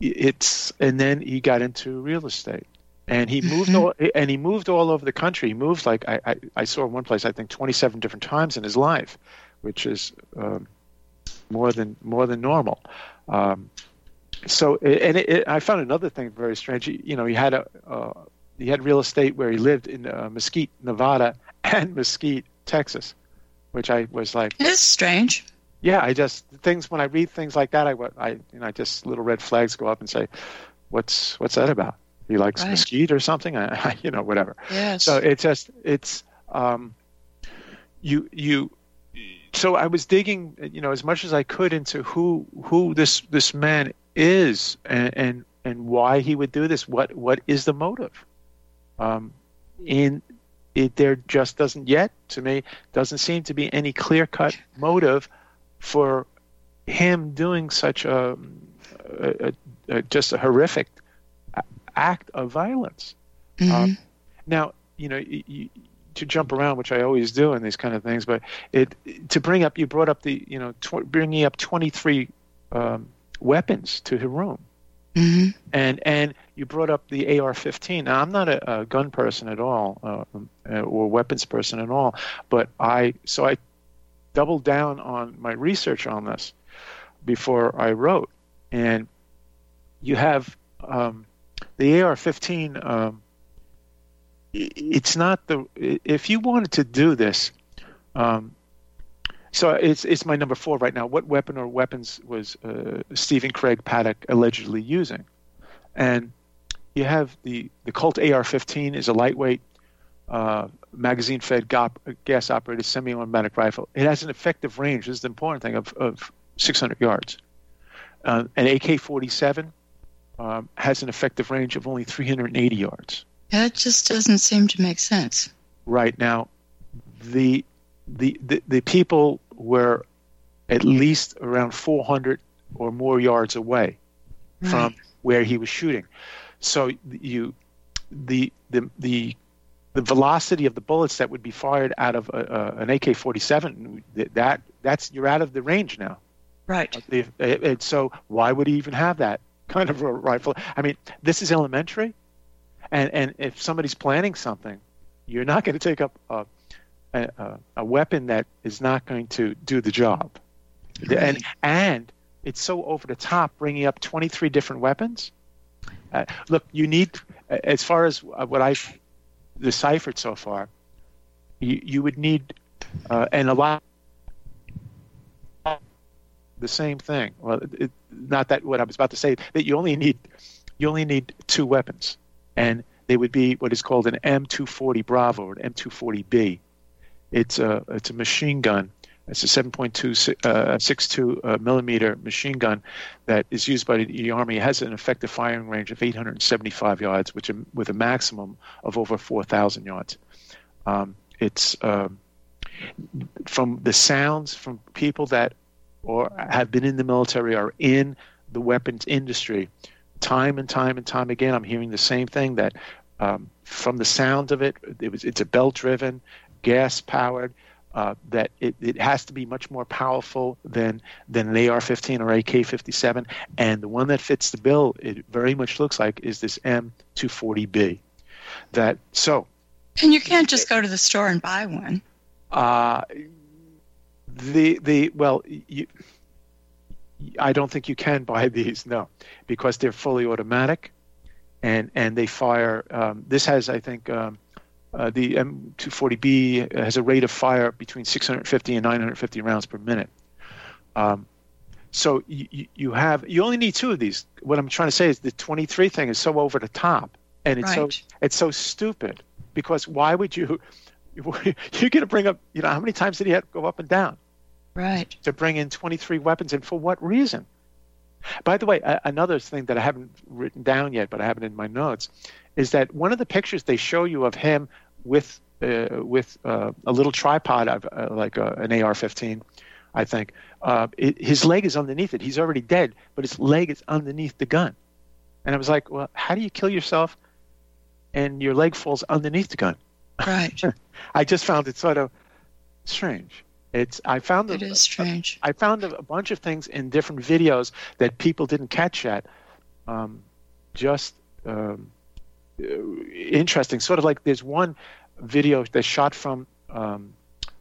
[SPEAKER 2] it's and then he got into real estate, and he moved
[SPEAKER 1] Mm-hmm.
[SPEAKER 2] all, and he moved all over the country. He moved like I, I, I saw one place I think twenty-seven different times in his life, which is um, more than more than normal. Um, so and it, it, I found another thing very strange. He, you know, he had a uh, he had real estate where he lived in uh, Mesquite, Nevada, and Mesquite, Texas, which I was like,
[SPEAKER 1] It's strange.
[SPEAKER 2] yeah, I just things when I read things like that, I I you know I just little red flags go up and say, what's what's that about? He likes
[SPEAKER 1] Right.
[SPEAKER 2] Mesquite or something? I, I, you know, whatever.
[SPEAKER 1] Yes.
[SPEAKER 2] So it's just it's um, you you. So I was digging, you know, as much as I could into who who this this man is and and, and why he would do this. What what is the motive? Um, in it, there just doesn't yet to me doesn't seem to be any clear cut motive for him doing such a, a, a, a just a horrific act of violence.
[SPEAKER 1] Mm-hmm.
[SPEAKER 2] Um, now, you know, you, you, to jump around, which I always do in these kind of things, but it to bring up, you brought up the, you know, tw- bringing up twenty-three um, weapons to her room,
[SPEAKER 1] Mm-hmm.
[SPEAKER 2] and and you brought up the A R fifteen. Now, I'm not a, a gun person at all, uh, or weapons person at all, but I so I doubled down on my research on this before I wrote, and you have um, the A R fifteen. Um, it's not the if you wanted to do this. Um, so it's it's my number four right now. What weapon or weapons was uh, Stephen Craig Paddock allegedly using? And you have the the Colt A R fifteen is a lightweight uh, magazine-fed gas-operated semi-automatic rifle. It has an effective range. This is the important thing of of six hundred yards. Uh, an A K forty-seven um, has an effective range of only three hundred eighty yards.
[SPEAKER 1] That just doesn't seem to make sense.
[SPEAKER 2] Right now, the the the, the people were at least around four hundred or more yards away
[SPEAKER 1] Right.
[SPEAKER 2] from where he was shooting. So you the the the the velocity of the bullets that would be fired out of a, a, an A K forty-seven, that that's you're out of the range now.
[SPEAKER 1] Right.
[SPEAKER 2] If, and so why would he even have that kind of a rifle? I mean, this is elementary, and and if somebody's planning something, you're not going to take up a, a, a weapon that is not going to do the job. Right. And and it's so over the top, bringing up twenty-three different weapons. Uh, look, you need, as far as what I've deciphered so far, you, you would need, uh, and a lot, the same thing. Well, it, not that what I was about to say, that you only need, you only need two weapons, and they would be what is called an M two forty Bravo or an M two forty B. It's a it's a machine gun. It's a seven point two six two uh, millimeter machine gun that is used by the Army. It has an effective firing range of eight hundred seventy-five yards, which with a maximum of over four thousand yards. Um, it's uh, from the sounds from people that or have been in the military or in the weapons industry, time and time and time again, I'm hearing the same thing, that um, from the sound of it, it was it's a belt-driven, gas-powered, uh, that it, it has to be much more powerful than than an A R fifteen or A K fifty-seven, and the one that fits the bill, it very much looks like, is this M two forty B. That so.
[SPEAKER 1] And you can't just go to the store and buy one.
[SPEAKER 2] Uh, the the well, you, I don't think you can buy these, no, because they're fully automatic, and and they fire. Um, this has, I think, um, uh, the M two forty B has a rate of fire between six hundred fifty and nine hundred fifty rounds per minute. Um, so you you have you only need two of these. What I'm trying to say is the twenty-three thing is so over the top, and it's
[SPEAKER 1] right.
[SPEAKER 2] so it's so stupid, because why would you? You're going to bring up, you know, how many times did he have to go up and down?
[SPEAKER 1] Right.
[SPEAKER 2] To bring in twenty-three weapons, and for what reason? By the way, a- another thing that I haven't written down yet, but I have it in my notes, is that one of the pictures they show you of him with uh, with uh, a little tripod, of, uh, like a, an A R fifteen, I think, uh, it, his leg is underneath it. He's already dead, but his leg is underneath the gun. And I was like, well, how do you kill yourself and your leg falls underneath the gun?
[SPEAKER 1] Right.
[SPEAKER 2] I just found it sort of strange. It's I found
[SPEAKER 1] it
[SPEAKER 2] a,
[SPEAKER 1] is strange.
[SPEAKER 2] I found a, a bunch of things in different videos that people didn't catch yet. Um, just um, interesting. Sort of like there's one video that's shot from um,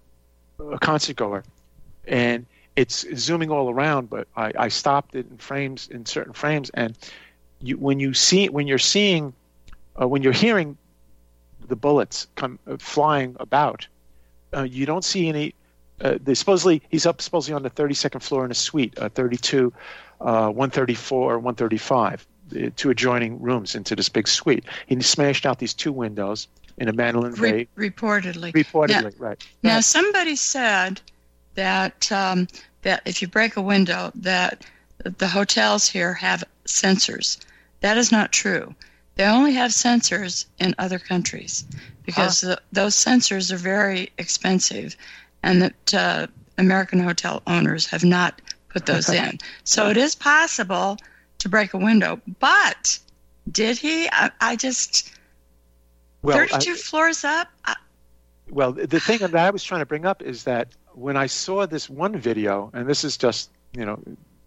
[SPEAKER 2] a concert goer, and it's zooming all around. But I, I stopped it in frames, in certain frames, and you, when you see when you're seeing, uh, when you're hearing the bullets come uh, flying about, uh, you don't see any. Uh, they supposedly he's up supposedly on the thirty-second floor in a suite, uh, thirty-two, uh, one thirty-four, one thirty-five, the two adjoining rooms into this big suite. He smashed out these two windows in a Mandolin Bay.
[SPEAKER 1] Re- reportedly.
[SPEAKER 2] Reportedly,
[SPEAKER 1] now,
[SPEAKER 2] right.
[SPEAKER 1] Now,
[SPEAKER 2] right.
[SPEAKER 1] somebody said that um, that if you break a window, that the hotels here have sensors. That is not true. They only have sensors in other countries because huh. the, those sensors are very expensive, and that uh, American hotel owners have not put those in. So it is possible to break a window, but did he? I, I just
[SPEAKER 2] well,
[SPEAKER 1] thirty-two
[SPEAKER 2] I,
[SPEAKER 1] floors up. I,
[SPEAKER 2] well, the thing that I was trying to bring up is that when I saw this one video, and this is just, you know,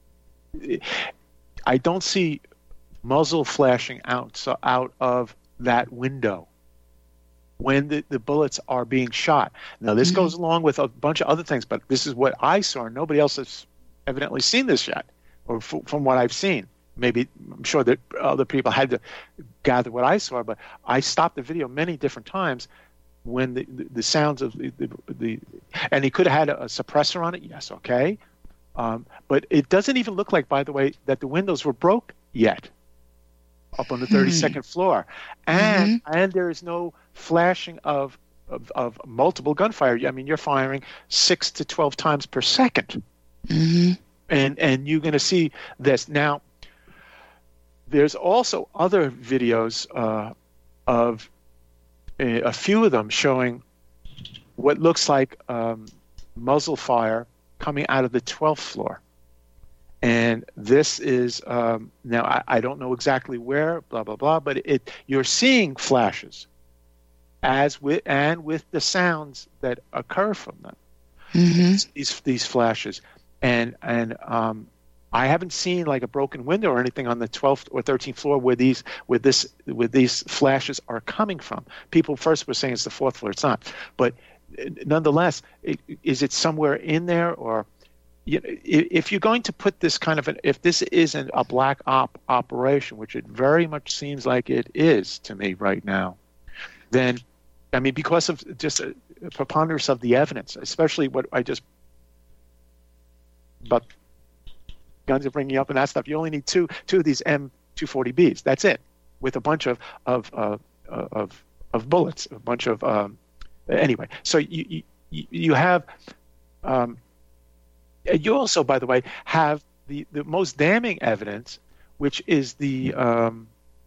[SPEAKER 2] I don't see muzzle flashing out so out of that window when the, the bullets are being shot. Now, this mm-hmm. goes along with a bunch of other things, but this is what I saw, and nobody else has evidently seen this yet, or f- from what I've seen. Maybe I'm sure that other people had to gather what I saw, but I stopped the video many different times when the, the, the sounds of the, the, the and he could have had a, a suppressor on it, yes, okay. Um, but it doesn't even look like, by the way, that the windows were broke yet up on the thirty-second mm-hmm. floor. And mm-hmm. and there is no flashing of, of, of multiple gunfire. I mean, you're firing six to twelve times per second.
[SPEAKER 1] Mm-hmm.
[SPEAKER 2] And, and you're going to see this. Now, there's also other videos uh, of a, a few of them showing what looks like um, muzzle fire coming out of the twelfth floor. And this is, um, now I, I don't know exactly where, blah, blah, blah, but it you're seeing flashes. as with and with the sounds that occur from them.
[SPEAKER 1] Mm-hmm.
[SPEAKER 2] These these flashes, and and um, I haven't seen like a broken window or anything on the twelfth or thirteenth floor where these with this with these flashes are coming from. People first were saying it's the fourth floor. It's not, but nonetheless, it, is it somewhere in there? Or you know, if you're going to put this kind of an, if this isn't a black op operation, which it very much seems like it is to me right now, then I mean, because of just a, a preponderance of the evidence, especially what I just but. guns are bringing up and that stuff. You only need two two of these M two forty Bs. That's it, with a bunch of of uh, of of bullets, a bunch of um, anyway. So you you, you have um, you also, by the way, have the, the most damning evidence, which is the um,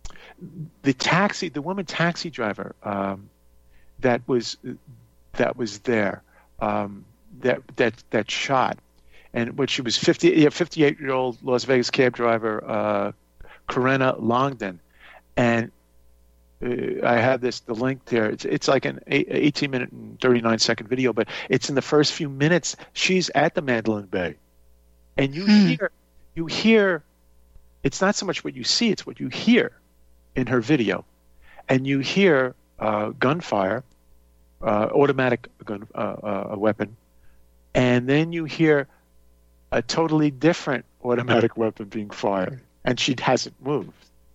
[SPEAKER 2] the taxi, the woman taxi driver um, that was that was there um, that that that shot. And when she was fifty, yeah, fifty-eight-year-old Las Vegas cab driver, uh, Corinna Longden, and uh, I have this the link there. It's it's like an eighteen minute and thirty-nine second video, but it's in the first few minutes. She's at the Mandalay Bay, and you hmm. hear you hear. It's not so much what you see; it's what you hear in her video, and you hear uh, gunfire, uh, automatic gun uh, uh, weapon, and then you hear a totally different automatic weapon being fired, and she hasn't moved.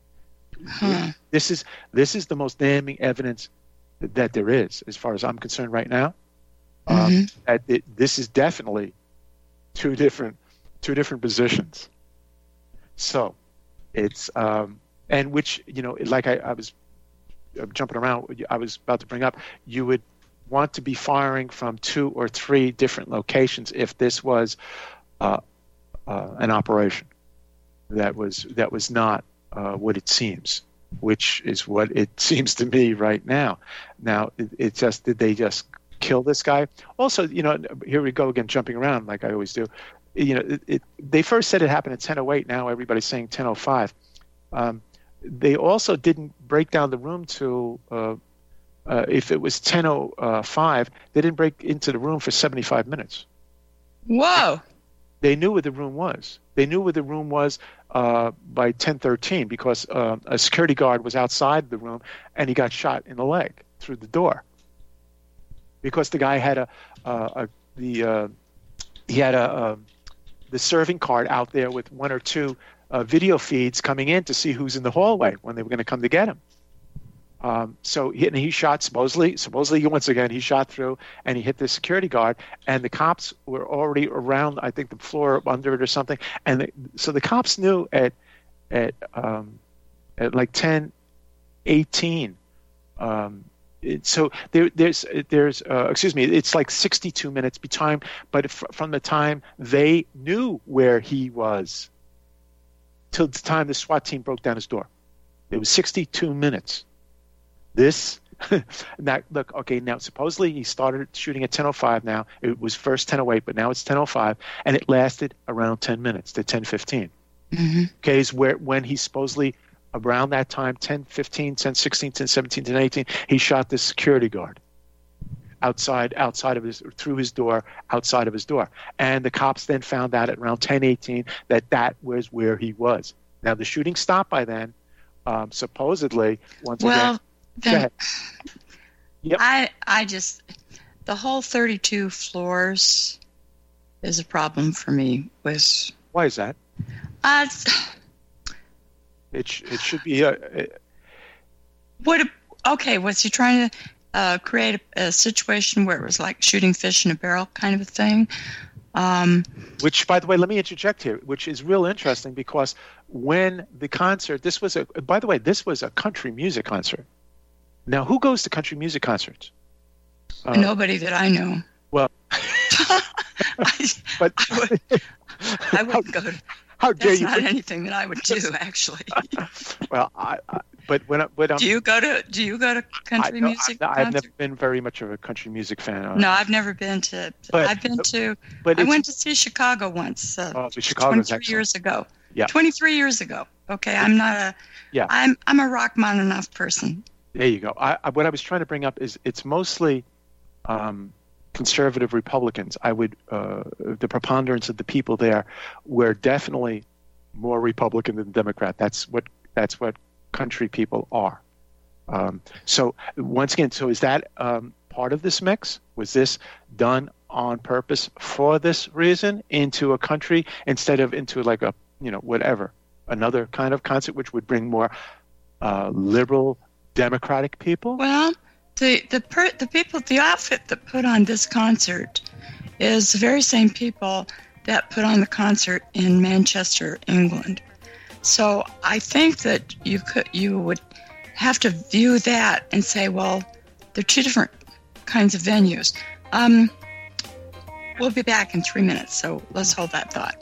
[SPEAKER 1] Huh.
[SPEAKER 2] This is this is the most damning evidence that there is, as far as I'm concerned, right now.
[SPEAKER 1] Mm-hmm.
[SPEAKER 2] Um, that it, this is definitely two different two different positions. So, it's um, and which you know, like I, I was jumping around. I was about to bring up. You would want to be firing from two or three different locations if this was. Uh, uh, an operation that was that was not uh, what it seems, which is what it seems to me right now. Now, it, it just did they just kill this guy? Also, you know, here we go again, jumping around like I always do. You know, it, it, they first said it happened at ten oh eight. Now everybody's saying ten oh five. Um, they also didn't break down the room to. Uh, uh, if it was ten oh five, they didn't break into the room for seventy-five minutes.
[SPEAKER 1] Whoa.
[SPEAKER 2] They knew where the room was. They knew where the room was uh, by ten thirteen because uh, a security guard was outside the room and he got shot in the leg through the door. Because the guy had a, uh, a the uh, he had a um, the serving card out there with one or two uh, video feeds coming in to see who's in the hallway when they were going to come to get him. Um, so he, and he shot supposedly, supposedly once again, he shot through and he hit the security guard and the cops were already around, I think the floor under it or something. And the, so the cops knew at, at, um, at like ten eighteen. Um, it, so there, there's, there's, uh, excuse me, it's like sixty-two minutes be time, but if, from the time they knew where he was till the time the SWAT team broke down his door, it was sixty-two minutes. This, now look, okay, now supposedly he started shooting at ten oh five now. It was first ten oh eight, but now it's ten oh five, and it lasted around ten minutes to ten fifteen.
[SPEAKER 1] Mm-hmm.
[SPEAKER 2] Okay, is where when he supposedly, around that time, ten fifteen, ten sixteen, ten seventeen, ten eighteen, he shot this security guard outside, outside of his, through his door, outside of his door. And the cops then found out at around ten eighteen that that was where he was. Now, the shooting stopped by then, um, supposedly, once
[SPEAKER 1] well,
[SPEAKER 2] again.
[SPEAKER 1] Then
[SPEAKER 2] yep.
[SPEAKER 1] I I just the whole thirty-two floors is a problem for me. With
[SPEAKER 2] why is that?
[SPEAKER 1] Uh,
[SPEAKER 2] it sh- it should be a. It,
[SPEAKER 1] what? Okay, was he trying to uh, create a, a situation where it was like shooting fish in a barrel kind of a thing? Um,
[SPEAKER 2] which, by the way, let me interject here, which is real interesting because when the concert, this was a. By the way, this was a country music concert. Now, who goes to country music concerts?
[SPEAKER 1] Uh, Nobody that I know.
[SPEAKER 2] Well,
[SPEAKER 1] I,
[SPEAKER 2] but
[SPEAKER 1] I would, I would how, go to.
[SPEAKER 2] How dare
[SPEAKER 1] that's
[SPEAKER 2] you?
[SPEAKER 1] Not anything that I would do, actually.
[SPEAKER 2] Well, I, I, but when, I, when I'm,
[SPEAKER 1] do you go to Do you go to country
[SPEAKER 2] I, no,
[SPEAKER 1] music?
[SPEAKER 2] I've,
[SPEAKER 1] concerts?
[SPEAKER 2] I've never been very much of a country music fan. Uh,
[SPEAKER 1] no, I've never been to.
[SPEAKER 2] But,
[SPEAKER 1] I've been to.
[SPEAKER 2] But
[SPEAKER 1] I went to see Chicago once. Uh,
[SPEAKER 2] oh, Chicago
[SPEAKER 1] twenty-three years ago.
[SPEAKER 2] Yeah.
[SPEAKER 1] twenty-three years ago. Okay, I'm not a.
[SPEAKER 2] Yeah.
[SPEAKER 1] I'm I'm a Rachmaninoff person.
[SPEAKER 2] There you go. I, I, what I was trying to bring up is it's mostly um, conservative Republicans. I would uh, the preponderance of the people there were definitely more Republican than Democrat. That's what that's what country people are. Um, so once again, so is that um, part of this mix? Was this done on purpose for this reason into a country instead of into like a, you know, whatever, another kind of concert which would bring more uh, liberal Democratic people?
[SPEAKER 1] Well, the the per, the people, the outfit that put on this concert is the very same people that put on the concert in Manchester, England. So I think that you could you would have to view that and say, well, they're two different kinds of venues. Um, we'll be back in three minutes, so let's hold that thought.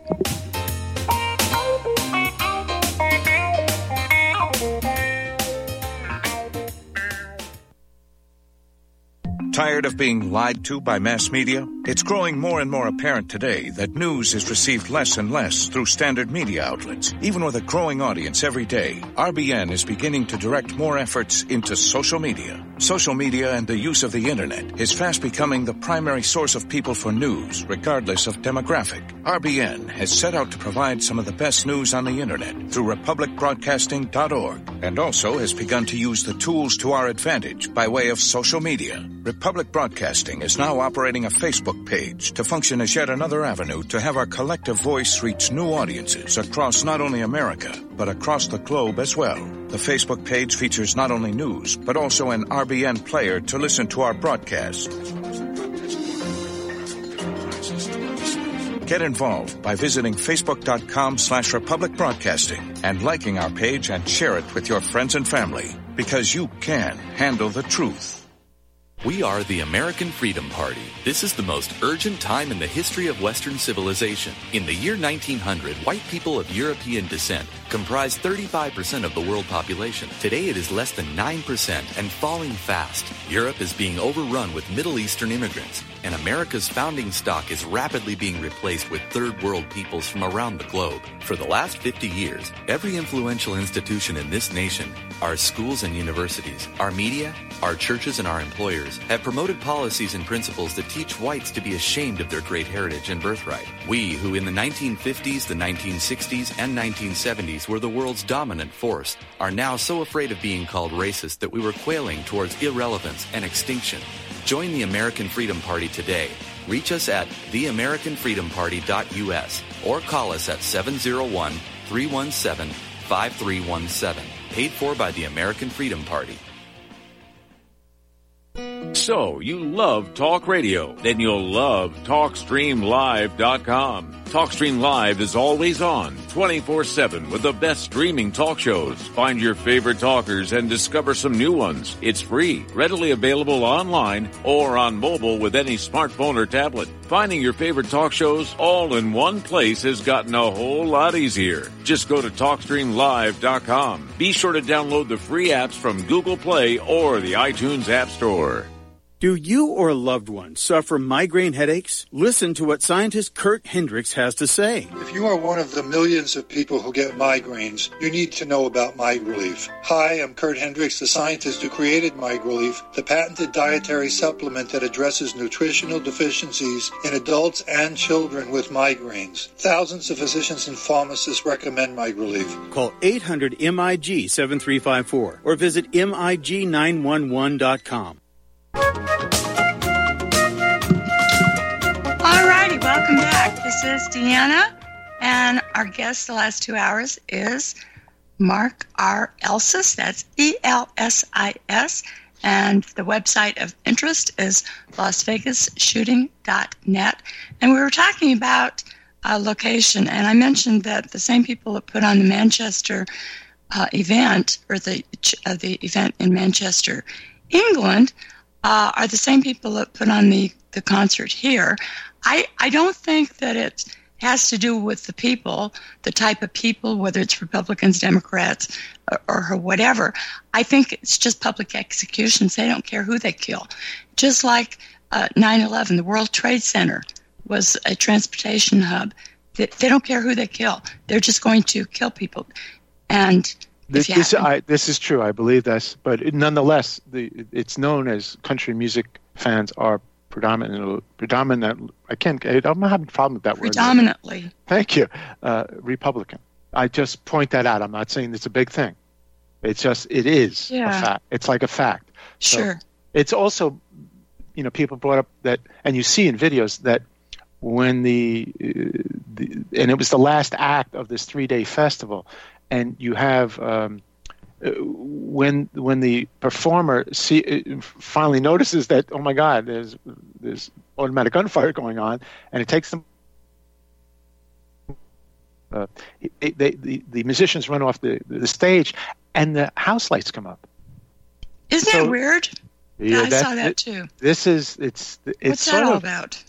[SPEAKER 11] Tired of being lied to by mass media? It's growing more and more apparent today that news is received less and less through standard media outlets. Even with a growing audience every day, R B N is beginning to direct more efforts into social media. Social media and the use of the internet is fast becoming the primary source of people for news, regardless of demographic. R B N has set out to provide some of the best news on the internet through republic broadcasting dot org, and also has begun to use the tools to our advantage by way of social media. Republic Broadcasting is now operating a Facebook page to function as yet another avenue to have our collective voice reach new audiences across not only America, but across the globe as well. The Facebook page features not only news, but also an R B N player to listen to our broadcasts. Get involved by visiting facebook.com slash Republic Broadcasting and liking our page and share it with your friends and family, because you can handle the truth.
[SPEAKER 12] We are the American Freedom Party. This is the most urgent time in the history of Western civilization. In the year nineteen hundred, white people of European descent comprised thirty-five percent of the world population. Today it is less than nine percent and falling fast. Europe is being overrun with Middle Eastern immigrants, and America's founding stock is rapidly being replaced with third world peoples from around the globe. For the last fifty years, every influential institution in this nation, our schools and universities, our media, our churches and our employers, have promoted policies and principles that teach whites to be ashamed of their great heritage and birthright. We, who in the nineteen fifties, the nineteen sixties, and nineteen seventies were the world's dominant force, are now so afraid of being called racist that we were quailing towards irrelevance and extinction. Join the American Freedom Party today. Reach us at the american freedom party dot u s or call us at seven oh one, three one seven, five three one seven. Paid for by the American Freedom Party.
[SPEAKER 5] So, you love talk radio? Then you'll love talk stream live dot com. TalkStream Live is always on, twenty-four seven, with the best streaming talk shows. Find your favorite talkers and discover some new ones. It's free, readily available online or on mobile with any smartphone or tablet. Finding your favorite talk shows all in one place has gotten a whole lot easier. Just go to talk stream live dot com. Be sure to download the free apps from Google Play or the iTunes App Store.
[SPEAKER 13] Do you or a loved one suffer migraine headaches? Listen to what scientist Kurt Hendricks has to say.
[SPEAKER 14] If you are one of the millions of people who get migraines, you need to know about MigRelief. Hi, I'm Kurt Hendricks, the scientist who created MigRelief, the patented dietary supplement that addresses nutritional deficiencies in adults and children with migraines. Thousands of physicians and pharmacists recommend MigRelief.
[SPEAKER 13] Call eight hundred M I G seven three five four or visit M I G nine one one dot com.
[SPEAKER 1] Alrighty, welcome back. This is Deanna, and our guest the last two hours is Mark R. Elsis. That's E L S I S, and the website of interest is las vegas shooting dot net. And we were talking about uh, location, and I mentioned that the same people that put on the Manchester uh, event, or the uh, the event in Manchester, England, uh, are the same people that put on the, the concert here. I, I don't think that it has to do with the people, the type of people, whether it's Republicans, Democrats, or, or whatever. I think it's just public executions. They don't care who they kill. Just like uh, nine eleven, the World Trade Center was a transportation hub. They, they don't care who they kill. They're just going to kill people. And
[SPEAKER 2] This, this, I, this is true. I believe this, but it, nonetheless, the, it's known as country music fans are predominant. Predominant. I can't. I'm not having a problem with that word.
[SPEAKER 1] Predominantly.
[SPEAKER 2] Thank you. Uh, Republican. I just point that out. I'm not saying it's a big thing. It's just it is
[SPEAKER 1] yeah.
[SPEAKER 2] a fact. It's like a fact.
[SPEAKER 1] Sure.
[SPEAKER 2] So it's also, you know, people brought up that, and you see in videos that when the, uh, the and it was the last act of this three-day festival. And you have um, when when the performer see, finally notices that, oh my God, there's there's automatic gunfire going on, and it takes them. Uh, they, they, the the musicians run off the, the stage, and the house lights come up.
[SPEAKER 1] Isn't
[SPEAKER 2] so,
[SPEAKER 1] that weird?
[SPEAKER 2] Yeah,
[SPEAKER 1] I
[SPEAKER 2] that,
[SPEAKER 1] saw that too.
[SPEAKER 2] This is it's it's
[SPEAKER 1] What's
[SPEAKER 2] sort
[SPEAKER 1] that all
[SPEAKER 2] of,
[SPEAKER 1] about?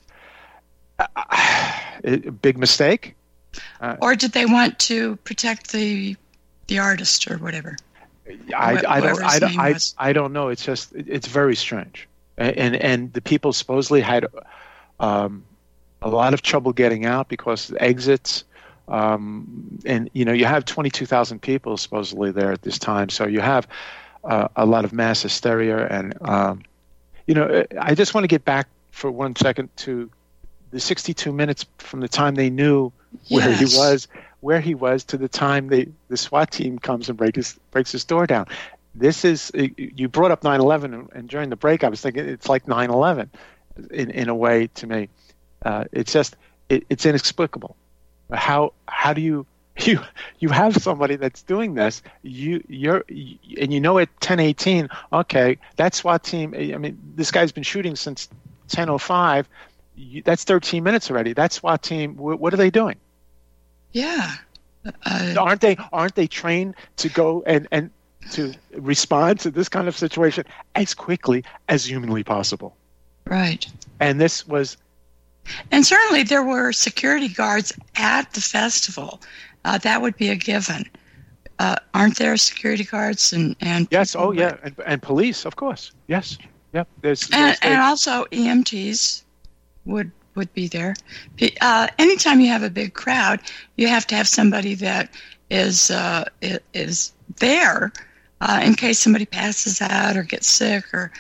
[SPEAKER 2] Uh, a big mistake.
[SPEAKER 1] Uh, or did they want to protect the the artist or whatever?
[SPEAKER 2] I,
[SPEAKER 1] Wh-
[SPEAKER 2] I don't I don't I,
[SPEAKER 1] was.
[SPEAKER 2] I don't know. It's just it's very strange, and and the people supposedly had um, a lot of trouble getting out because of the exits, um, and you know you have twenty-two thousand people supposedly there at this time, so you have uh, a lot of mass hysteria, and um, you know I just want to get back for one second to the sixty-two minutes from the time they knew where
[SPEAKER 1] yes.
[SPEAKER 2] he was, where he was to the time they, the SWAT team comes and break his, breaks his door down. This is, you brought up nine eleven, and during the break I was thinking it's like nine eleven in, in a way to me. Uh, it's just, it, it's inexplicable. How how do you, you you have somebody that's doing this, you, you're, and you know at ten eighteen, okay, that SWAT team, I mean, this guy's been shooting since ten oh five, that's thirteen minutes already. That SWAT team, what are they doing?
[SPEAKER 1] Yeah, uh,
[SPEAKER 2] aren't they? Aren't they trained to go and, and to respond to this kind of situation as quickly as humanly possible?
[SPEAKER 1] Right.
[SPEAKER 2] And this was,
[SPEAKER 1] and certainly there were security guards at the festival. Uh, that would be a given. Uh, aren't there security guards and and
[SPEAKER 2] yes? Oh yeah, and, and police, of course. Yes. Yep. There's,
[SPEAKER 1] and,
[SPEAKER 2] there's,
[SPEAKER 1] and also E M Ts. would would be there. Uh, anytime you have a big crowd, you have to have somebody that is uh, is there uh, in case somebody passes out or gets sick, or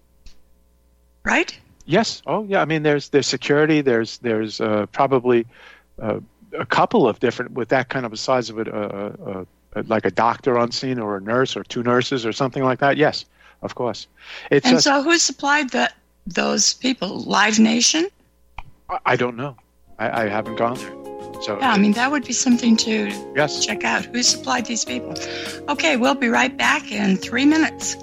[SPEAKER 1] right?
[SPEAKER 2] Yes. Oh, yeah. I mean, there's there's security. There's there's uh, probably uh, a couple of different with that kind of a size of it, uh, uh, uh, like a doctor on scene or a nurse or two nurses or something like that. Yes, of course. It's
[SPEAKER 1] and
[SPEAKER 2] just,
[SPEAKER 1] so, who supplied the those people? Live Nation?
[SPEAKER 2] I don't know. I, I haven't gone there. So
[SPEAKER 1] yeah, I mean, that would be something to
[SPEAKER 2] yes.
[SPEAKER 1] check out. Who supplied these people? Okay, we'll be right back in three minutes.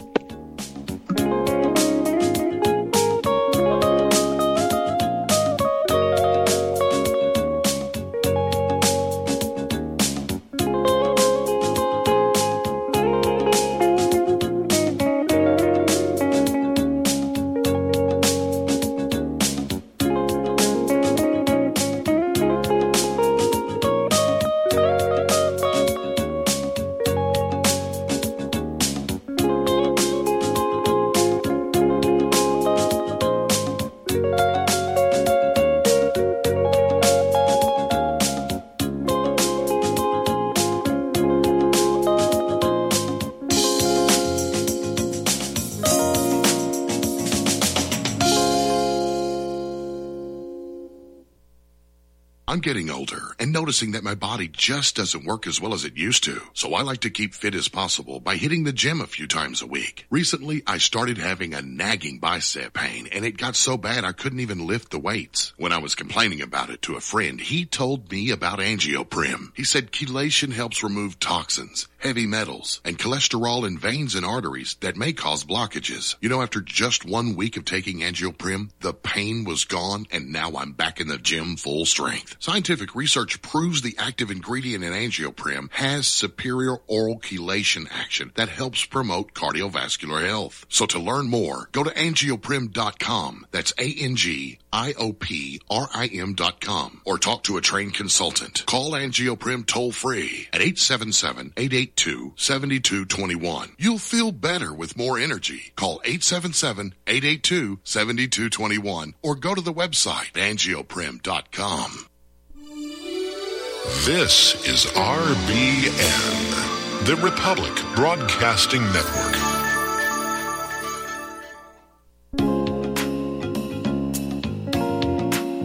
[SPEAKER 15] I'm getting older and noticing that my body just doesn't work as well as it used to. So I like to keep fit as possible by hitting the gym a few times a week. Recently, I started having a nagging bicep pain, and it got so bad I couldn't even lift the weights. When I was complaining about it to a friend, he told me about Angioprim. He said chelation helps remove toxins, heavy metals, and cholesterol in veins and arteries that may cause blockages. You know, after just one week of taking Angioprim, the pain was gone, and now I'm back in the gym full strength. Scientific research proves the active ingredient in Angioprim has superior oral chelation action that helps promote cardiovascular health. So to learn more, go to angioprim dot com. That's A N G I O P R I M dot com. Or talk to a trained consultant. Call Angioprim toll free at eight seven seven, eight eight two, seven two two one. You'll feel better with more energy. Call eight seven seven, eight eight two, seven two two one or go to the website angioprim dot com. This is R B N, The Republic Broadcasting Network.